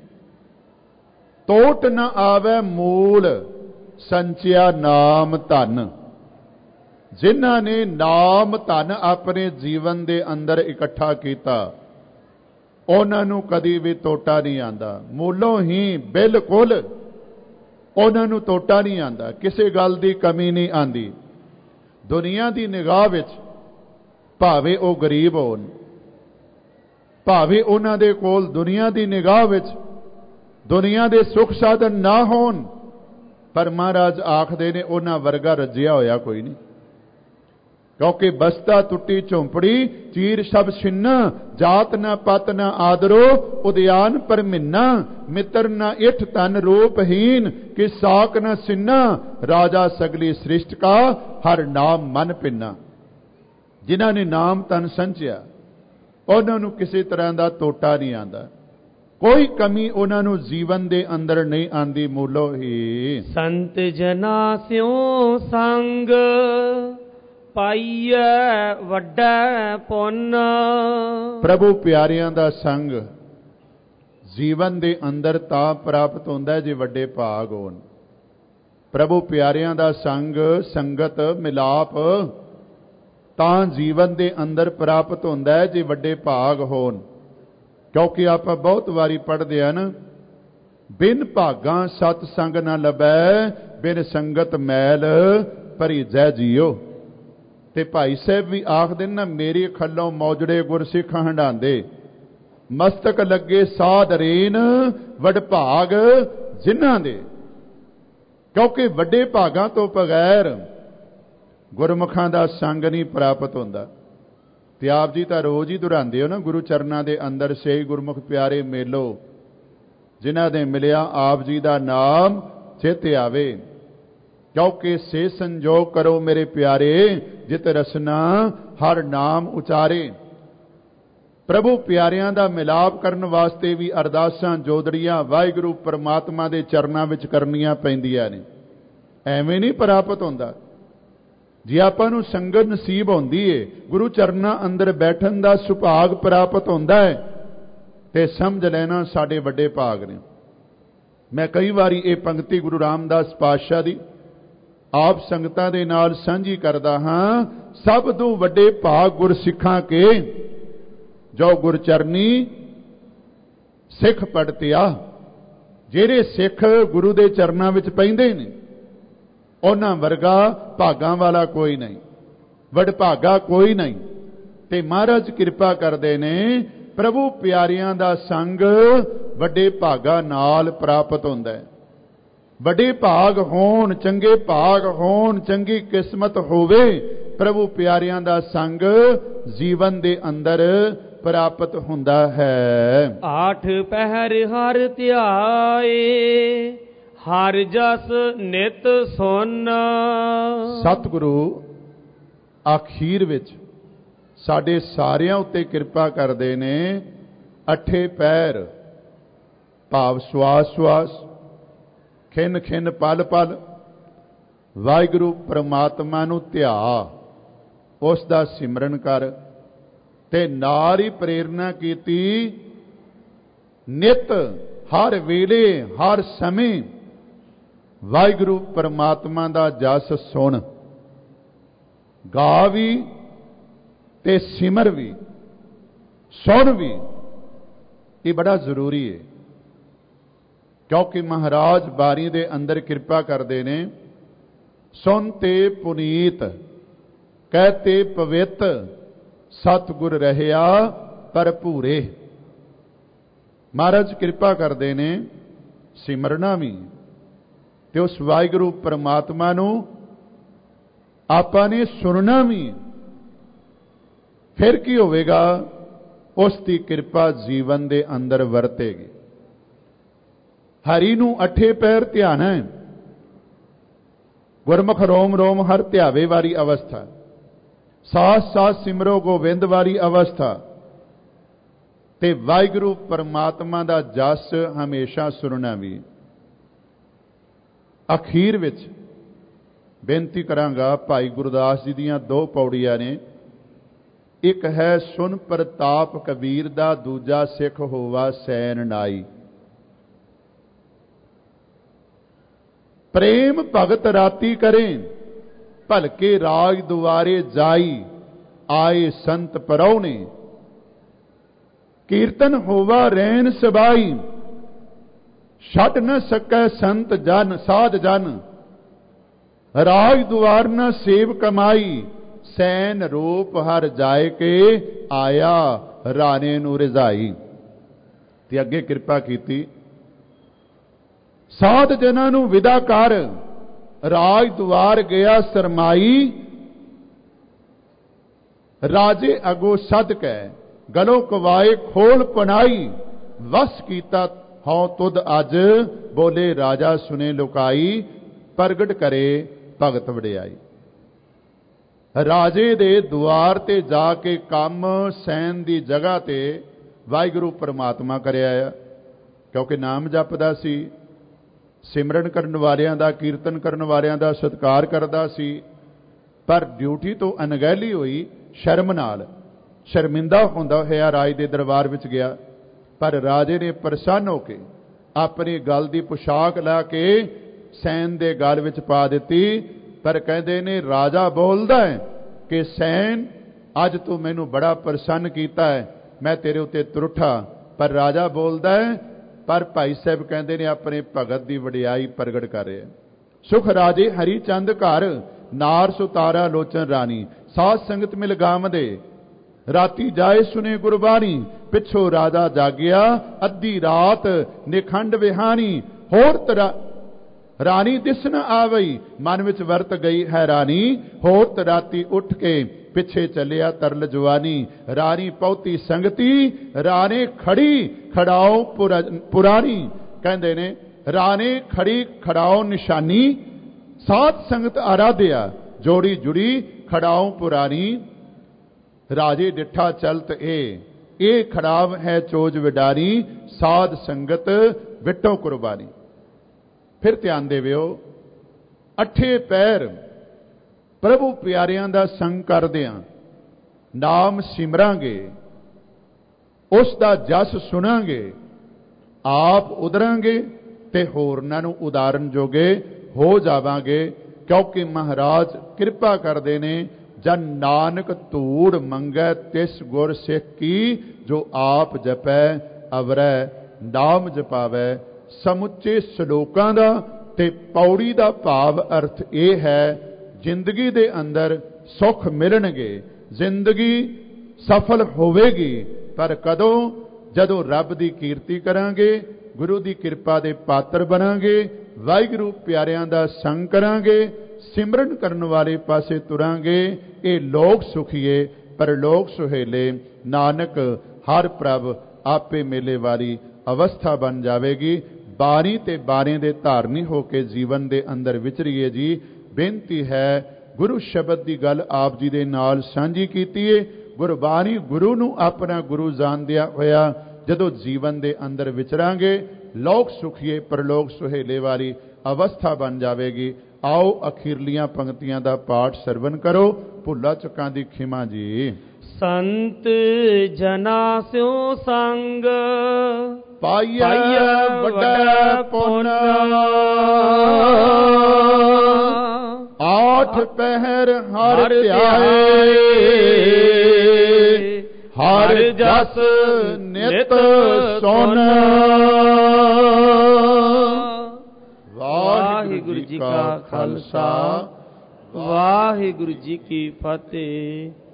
टोट न आवे मूल संचिया नाम धन। जिन्हां ने नाम धन अपने जीवन दे अंदर इकट्ठा किया, उन्हां नूं कदी भी टोटा नहीं आंदा। मूलों ही बिल्कुल उन्हां नूं टोटा नहीं आंदा, किसी गल दी कमी नहीं आंदी। दुनिया दी निगाह विच भावे ओ गरीब होण, भावे उन्हां दे कोल दुनिया दी निगाह विच दुनिया दे सुख साधन ना होण, पर महाराज आखदे ने उन्हां वर्गा रजिया होया कोई नहीं। क्योंकि बस्ता टुटी झोंपड़ी चीर सब छिन्ना, जात न पत न आदरो उद्यान पर मिन्ना, मित्र न इठ तन रूपहीन कि साक न सिन्ना, राजा सगली सृष्टि का हर नाम मन पिन्ना। जिन्हां ने नाम तन संचिया उन्हां नूं किसी तरह का टोटा नहीं आंदा। ਕੋਈ ਕਮੀ ਉਹਨਾਂ ਨੂੰ ਜੀਵਨ ਦੇ ਅੰਦਰ ਨਹੀਂ ਆਂਦੀ। ਮੂਲੋ ਹੀ ਸੰਤ ਜਨਾ ਸਿਉ ਸੰਗ ਪਾਈਐ ਵੱਡਾ ਪੁੰਨ। ਪ੍ਰਭੂ ਪਿਆਰਿਆਂ ਦਾ ਸੰਗ ਜੀਵਨ ਦੇ ਅੰਦਰ ਤਾਂ ਪ੍ਰਾਪਤ ਹੁੰਦਾ ਜੇ ਵੱਡੇ ਭਾਗ ਹੋਣ। ਪ੍ਰਭੂ ਪਿਆਰਿਆਂ ਦਾ ਸੰਗ, ਸੰਗਤ, ਮਿਲਾਪ ਤਾਂ ਜੀਵਨ ਦੇ ਅੰਦਰ ਪ੍ਰਾਪਤ ਹੁੰਦਾ ਜੇ ਵੱਡੇ ਭਾਗ ਹੋਣ। ਕਿਉਂਕਿ ਆਪਾਂ ਬਹੁਤ ਵਾਰੀ ਪੜ੍ਹਦੇ ਹਨ, ਬਿਨ ਭਾਗਾਂ ਸਤ ਸੰਗ ਨਾ ਲੱਭੈ, ਬਿਨ ਸੰਗਤ ਮੈਲ ਭਰੀਜੈ ਜੀਓ। ਤੇ ਭਾਈ ਸਾਹਿਬ ਵੀ ਆਖਦੇ ਨਾ, ਮੇਰੇ ਖੱਲੋਂ ਮੌਜੜੇ ਗੁਰਸਿੱਖ ਹੰਡਾਂਦੇ, ਮਸਤਕ ਲੱਗੇ ਸਾਧ ਰੇਨ, ਵੱਡ ਭਾਗ ਜਿਨ੍ਹਾਂ ਦੇ। ਕਿਉਂਕਿ ਵੱਡੇ ਭਾਗਾਂ ਤੋਂ ਬਗੈਰ ਗੁਰਮੁਖਾਂ ਦਾ ਸੰਗ ਨਹੀਂ ਪ੍ਰਾਪਤ ਹੁੰਦਾ। ਤੇ ਆਪ ਜੀ ਤਾਂ ਰੋਜ਼ ਹੀ ਦੁਹਰਾਉਂਦੇ ਹੋ ਨਾ, ਗੁਰੂ ਚਰਨਾਂ ਦੇ ਅੰਦਰ ਸੇ ਗੁਰਮੁਖ ਪਿਆਰੇ ਮੇਲੋ, ਜਿਨ੍ਹਾਂ ਦੇ ਮਿਲਿਆ ਆਪ ਜੀ ਦਾ ਨਾਮ ਚਿਤ ਆਵੇ। ਕਿਉਂਕਿ ਸੇ ਸੰਜੋਗ ਕਰੋ ਮੇਰੇ ਪਿਆਰੇ, ਜਿਤ ਰਸਨਾ ਹਰ ਨਾਮ ਉਚਾਰੇ। ਪ੍ਰਭੂ ਪਿਆਰਿਆਂ ਦਾ ਮਿਲਾਪ ਕਰਨ ਵਾਸਤੇ ਵੀ ਅਰਦਾਸਾਂ ਜੋਦੜੀਆਂ ਵਾਹਿਗੁਰੂ ਪਰਮਾਤਮਾ ਦੇ ਚਰਨਾਂ ਵਿੱਚ ਕਰਨੀਆਂ ਪੈਂਦੀਆਂ ਨੇ। ਐਵੇਂ ਨਹੀਂ ਪ੍ਰਾਪਤ ਹੁੰਦਾ। ਜੇ ਆਪਾਂ ਨੂੰ ਸੰਗਤ ਨਸੀਬ ਹੁੰਦੀ ਏ, ਗੁਰੂ ਚਰਨਾਂ ਅੰਦਰ ਬੈਠਣ ਦਾ ਸੁਭਾਗ ਪ੍ਰਾਪਤ ਹੁੰਦਾ ਹੈ, ਤੇ ਸਮਝ ਲੈਣਾ ਸਾਡੇ ਵੱਡੇ ਭਾਗ ਨੇ। ਮੈਂ ਕਈ ਵਾਰੀ ਇਹ ਪੰਕਤੀ ਗੁਰੂ ਰਾਮਦਾਸ ਪਾਤਸ਼ਾਹ ਦੀ ਆਪ ਸੰਗਤਾਂ ਦੇ ਨਾਲ ਸਾਂਝੀ ਕਰਦਾ ਹਾਂ। ਸਭ ਤੋਂ ਵੱਡੇ ਭਾਗ ਗੁਰਸਿੱਖਾਂ ਕੇ, ਜੋ ਗੁਰਚਰਨੀ ਸਿੱਖ ਪੜਤਿਆ। ਜਿਹੜੇ ਸਿੱਖ ਗੁਰੂ ਦੇ ਚਰਨਾਂ ਵਿੱਚ ਪੈਂਦੇ ਨੇ, ਉਹਨਾਂ ਵਰਗਾ ਭਾਗਾਂ ਵਾਲਾ ਕੋਈ ਨਹੀਂ, ਵਡਭਾਗਾ ਕੋਈ ਨਹੀਂ। ਤੇ ਮਹਾਰਾਜ ਕਿਰਪਾ ਕਰਦੇ ਨੇ, ਪ੍ਰਭੂ ਪਿਆਰਿਆਂ ਦਾ ਸੰਗ ਵੱਡੇ ਭਾਗਾਂ ਨਾਲ ਪ੍ਰਾਪਤ ਹੁੰਦਾ ਹੈ। ਵੱਡੇ ਭਾਗ ਹੋਣ, ਚੰਗੇ ਭਾਗ ਹੋਣ, ਚੰਗੀ ਕਿਸਮਤ ਹੋਵੇ, ਪ੍ਰਭੂ ਪਿਆਰਿਆਂ ਦਾ ਸੰਗ ਜੀਵਨ ਦੇ ਅੰਦਰ ਪ੍ਰਾਪਤ ਹੁੰਦਾ ਹੈ। ਆਠ ਪਹਿਰ ਹਰ ਧਿਆਏ, ਹਰ ਜਸ ਨਿਤ ਸੁਨ। ਸਤਿਗੁਰੂ ਆਖੀਰ ਵਿੱਚ ਸਾਡੇ ਸਾਰਿਆਂ ਉੱਤੇ ਕਿਰਪਾ ਕਰਦੇ ਨੇ। ਅਠੇ ਪੈਰ ਭਾਵ ਸਵਾਸ ਸਵਾਸ, ਖਿੰਨ ਖਿੰਨ, ਪਲ ਪਲ ਵਾਹਿਗੁਰੂ ਪਰਮਾਤਮਾ ਨੂੰ ਧਿਆ, ਉਸ ਦਾ ਸਿਮਰਨ ਕਰ। ਤੇ ਨਾਲ ਹੀ ਪ੍ਰੇਰਨਾ ਕੀਤੀ, ਨਿਤ ਹਰ ਵੇਲੇ ਹਰ ਸਮੇਂ ਵਾਹਿਗੁਰੂ ਪਰਮਾਤਮਾ ਦਾ ਜਸ ਸੁਣ, ਗਾ ਵੀ ਤੇ ਸਿਮਰ ਵੀ, ਸੁਣ ਵੀ। ਇਹ ਬੜਾ ਜ਼ਰੂਰੀ ਹੈ। ਕਿਉਂਕਿ ਮਹਾਰਾਜ ਬਾਣੀ ਦੇ ਅੰਦਰ ਕਿਰਪਾ ਕਰਦੇ ਨੇ, ਸੁਨ ਤੇ ਪੁਨੀਤ ਕਹਤੇ ਪਵਿੱਤ, ਸਤਿਗੁਰ ਰਹਿਆ ਭਰਪੂਰੇ। ਮਹਾਰਾਜ ਕਿਰਪਾ ਕਰਦੇ ਨੇ ਸਿਮਰਨਾ ਵੀ, ਤੇ ਉਸ ਵਾਹਿਗੁਰੂ ਪਰਮਾਤਮਾ ਨੂੰ ਆਪਾਂ ਨੇ ਸੁਣਨਾ ਵੀ। ਫਿਰ ਕੀ ਹੋਵੇਗਾ? ਉਸ ਦੀ ਕਿਰਪਾ ਜੀਵਨ ਦੇ ਅੰਦਰ ਵਰਤੇਗੀ। ਹਰੀ ਨੂੰ ਅਠੇ ਪੈਰ ਧਿਆਨ ਹੈ। ਗੁਰਮੁਖ ਰੋਮ ਰੋਮ ਹਰ ਧਿਆਵੇ ਵਾਲੀ ਅਵਸਥਾ, ਸਾਸ ਸਾਸ ਸਿਮਰੋ ਗੋਬਿੰਦ ਵਾਲੀ ਅਵਸਥਾ, ਤੇ ਵਾਹਿਗੁਰੂ ਪਰਮਾਤਮਾ ਦਾ ਜਸ ਹਮੇਸ਼ਾ ਸੁਣਨਾ ਵੀ। ਅਖੀਰ ਵਿੱਚ ਬੇਨਤੀ ਕਰਾਂਗਾ, ਭਾਈ ਗੁਰਦਾਸ ਜੀ ਦੀਆਂ ਦੋ ਪੌੜੀਆਂ ਨੇ। ਇੱਕ ਹੈ ਸੁਨ ਪ੍ਰਤਾਪ ਕਬੀਰ ਦਾ, ਦੂਜਾ ਸਿੱਖ ਹੋਵਾ ਸੈਨ ਨਾਈ। ਪ੍ਰੇਮ ਭਗਤ ਰਾਤੀ ਕਰੇ, ਭਲਕੇ ਰਾਜ ਦੁਆਰੇ ਜਾਈ, ਆਏ ਸੰਤ ਪਰਉਣੇ। ਕੀਰਤਨ ਹੋਵਾ ਰੈਨ ਸਬਾਈ, ਛੱਡ ਨ ਸਕੈ ਸੰਤ ਜਨ ਸਾਧ ਜਨ। ਰਾਜ ਦੁਆਰ ਨ ਸੇਵ ਕਮਾਈ, ਸੈਨ ਰੂਪ ਹਰ ਜਾਏ ਕੇ, ਆਇਆ ਰਾਣੇ ਨੂੰ ਰਜ਼ਾਈ। ਤੇ ਅੱਗੇ ਕਿਰਪਾ ਕੀਤੀ, ਸਾਧ ਜਨਾਂ ਨੂੰ ਵਿਦਾ ਕਰ, ਰਾਜ ਦੁਆਰ ਗਿਆ ਸਰਮਾਈ। ਰਾਜੇ ਅਗੋ ਸਦਕੈ, ਗਲੋਂ ਕਵਾਏ ਖੋਲ ਪਨਾਈ। ਵਸ ਕੀਤਾ ਹਉ ਤੁਧ ਅੱਜ, ਬੋਲੇ ਰਾਜਾ ਸੁਨੇ ਲੁਕਾਈ। ਪ੍ਰਗਟ ਕਰੇ ਭਗਤ ਵਡਿਆਈ। ਰਾਜੇ ਦੇ ਦੁਆਰ ਤੇ ਜਾ ਕੇ ਕੰਮ ਸੈਨ ਦੀ ਜਗ੍ਹਾ ਤੇ ਵਾਹਿਗੁਰੂ ਪਰਮਾਤਮਾ ਕਰਿਆ ਆ। ਕਿਉਂਕਿ ਨਾਮ ਜਪਦਾ ਸੀ, ਸਿਮਰਨ ਕਰਨ ਵਾਲਿਆਂ ਦਾ, ਕੀਰਤਨ ਕਰਨ ਵਾਲਿਆਂ ਦਾ ਸਤਿਕਾਰ ਕਰਦਾ ਸੀ। ਪਰ ਡਿਊਟੀ ਤੋਂ ਅਣਗਹਿਲੀ ਹੋਈ, ਸ਼ਰਮ ਨਾਲ ਸ਼ਰਮਿੰਦਾ ਹੁੰਦਾ ਹੋਇਆ ਰਾਜ ਦੇ ਦਰਬਾਰ ਵਿੱਚ ਗਿਆ। ਪਰ ਰਾਜੇ ਨੇ ਪ੍ਰਸੰਨ ਹੋ ਕੇ ਆਪਣੀ ਗਲ ਦੀ ਪੁਸ਼ਾਕ ਲਾ ਕੇ ਸੈਨ ਦੇ ਗਲ ਵਿੱਚ ਪਾ ਦਿੱਤੀ। ਪਰ ਕਹਿੰਦੇ ਨੇ ਰਾਜਾ ਬੋਲਦਾ ਹੈ ਕਿ ਸੈਨ, ਅੱਜ ਤੂੰ ਮੈਨੂੰ ਬੜਾ ਪ੍ਰਸੰਨ ਕੀਤਾ ਹੈ, ਮੈਂ ਤੇਰੇ ਉੱਤੇ ਤੁਰਠਾ। ਪਰ ਰਾਜਾ ਬੋਲਦਾ ਹੈ, ਪਰ ਭਾਈ ਸਾਹਿਬ ਕਹਿੰਦੇ ਨੇ ਆਪਣੇ ਭਗਤ ਦੀ ਵਡਿਆਈ ਪ੍ਰਗਟ ਕਰ ਰਿਹਾ। ਸੁਖ ਰਾਜੇ ਹਰੀ ਚੰਦ ਘਰ, ਨਾਰ ਸੁਤਾਰਾ ਲੋਚਨ ਰਾਣੀ। ਸਾਧ ਸੰਗਤ ਮਿਲ ਗਾਵਦੇ, ਰਾਤੀ ਜਾਏ ਸੁਨੇ ਗੁਰਬਾਣੀ। ਪਿੱਛੋਂ ਰਾਜਾ ਜਾਗਿਆ, ਅੱਧੀ ਰਾਤ ਨਿਖੰਡ ਵਿਹਾਣੀ। ਹੋਰ ਤਰਾ ਰਾਣੀ ਦਿਸ ਨ ਆਵਈ, ਮਨ ਵਿੱਚ ਵਰਤ ਗਈ ਹੈਰਾਨੀ। ਹੋਰ ਰਾਤੀ ਉੱਠ ਕੇ ਪਿੱਛੇ ਚੱਲਿਆ ਤਰਲ ਜਵਾਨੀ। ਰਾਣੀ ਪਹੁਤੀ ਸੰਗਤੀ, ਰਾਣੇ ਖੜੀ ਖੜਾਓ ਪੁਰਾਣੀ। ਕਹਿੰਦੇ ਨੇ ਰਾਣੇ ਖੜੀ ਖੜਾਓ ਨਿਸ਼ਾਨੀ। ਸਾਧ ਸੰਗਤ ਆਰਾਧਿਆ, ਜੋੜੀ ਜੁੜੀ ਖੜਾਓ ਪੁਰਾਣੀ। ਰਾਜੇ ਡਿਠਾ ਚਲਤ ਇਹ, ਇਹ ਖੜਾਵ ਹੈ ਚੋਜ ਵਿਡਾਰੀ। ਸਾਧ ਸੰਗਤ ਵਿਟੋ ਕੁਰਬਾਨੀ। ਫਿਰ ਧਿਆਨ ਦੇਵਿਓ, ਅੱਠੇ ਪੈਰ ਪ੍ਰਭੂ ਪਿਆਰਿਆਂ ਦਾ ਸੰਗ ਕਰਦਿਆਂ ਨਾਮ ਸਿਮਰਾਂਗੇ, ਉਸ ਦਾ ਜਸ ਸੁਣਾਂਗੇ, ਆਪ ਉਧਰਾਂਗੇ ਤੇ ਹੋਰਨਾਂ ਨੂੰ ਉਦਾਹਰਨ ਜੋਗੇ ਹੋ ਜਾਵਾਂਗੇ। ਕਿਉਂਕਿ ਮਹਾਰਾਜ ਕਿਰਪਾ ਕਰਦੇ ਨੇ, ਜਨ ਨਾਨਕ ਧੂੜ ਮੰਗੈ ਤਿਸ ਗੁਰ ਸਿੱਖ ਕੀ। ਜੋ ਆਪ ਜਪੈ ਅਵਰੈ ਨਾਮ ਜਪਾਵੈ। ਸਮੁੱਚੇ ਸ਼ਲੋਕਾਂ ਦਾ ਤੇ ਪੌੜੀ ਦਾ ਭਾਵ ਅਰਥ ਇਹ ਹੈ, ਜ਼ਿੰਦਗੀ ਦੇ ਅੰਦਰ ਸੁੱਖ ਮਿਲਣਗੇ, ਜ਼ਿੰਦਗੀ ਸਫਲ ਹੋਵੇਗੀ। ਪਰ ਕਦੋਂ? ਜਦੋਂ ਰੱਬ ਦੀ ਕੀਰਤੀ ਕਰਾਂਗੇ, ਗੁਰੂ ਦੀ ਕਿਰਪਾ ਦੇ ਪਾਤਰ ਬਣਾਂਗੇ, ਵਾਹਿਗੁਰੂ ਪਿਆਰਿਆਂ ਦਾ ਸੰਗ ਕਰਾਂਗੇ, ਸਿਮਰਨ ਕਰਨ ਵਾਲੇ ਪਾਸੇ ਤੁਰਾਂਗੇ। ਇਹ ਲੋਕ ਸੁਖੀਏ ਪਰਲੋਕ ਸੁਹੇਲੇ। ਨਾਨਕ ਹਰ ਪ੍ਰਭ ਆਪੇ ਮੇਲੇ ਵਾਲੀ ਅਵਸਥਾ ਬਣ ਜਾਵੇਗੀ। ਬਾਣੀ ਤੇ ਬਾਣੇ ਦੇ ਧਾਰਨੀ ਹੋ ਕੇ ਜੀਵਨ ਦੇ ਅੰਦਰ ਵਿਚਰੀਏ ਜੀ। ਬੇਨਤੀ ਹੈ, ਗੁਰੂ ਸ਼ਬਦ ਦੀ ਗੱਲ ਆਪ ਜੀ ਦੇ ਨਾਲ ਸਾਂਝੀ ਕੀਤੀ ਏ। ਗੁਰਬਾਣੀ ਗੁਰੂ ਨੂੰ ਆਪਣਾ ਗੁਰੂ ਜਾਣਦਿਆਂ ਹੋਇਆ ਜਦੋਂ ਜੀਵਨ ਦੇ ਅੰਦਰ ਵਿਚਰਾਂਗੇ, ਲੋਕ ਸੁਖੀਏ ਪਰਲੋਕ ਸੁਹੇਲੇ ਵਾਲੀ ਅਵਸਥਾ ਬਣ ਜਾਵੇਗੀ। ਆਓ ਅਖੀਰਲੀਆਂ ਪੰਕਤੀਆਂ ਦਾ ਪਾਠ ਸਰਵਨ ਕਰੋ। ਭੁੱਲਾ ਚੁੱਕਾਂ ਦੀ ਖਿਮਾ ਜੀ। ਸੰਤ ਜਨਾ ਸਿਉ ਸੰਗ, ਪਾਈਐ ਵੱਡਾ ਪੁੰਨ। ਆਠ ਪਹਿਰ ਹਰ ਧਿਆਏ, ਹਰ ਜਸ ਨਿਤ ਸੁਨ। ਵਾਹਿਗੁਰੂ ਜੀ ਕਾ ਖਾਲਸਾ, ਵਾਹਿਗੁਰੂ ਜੀ ਕੀ ਫਤਿਹ।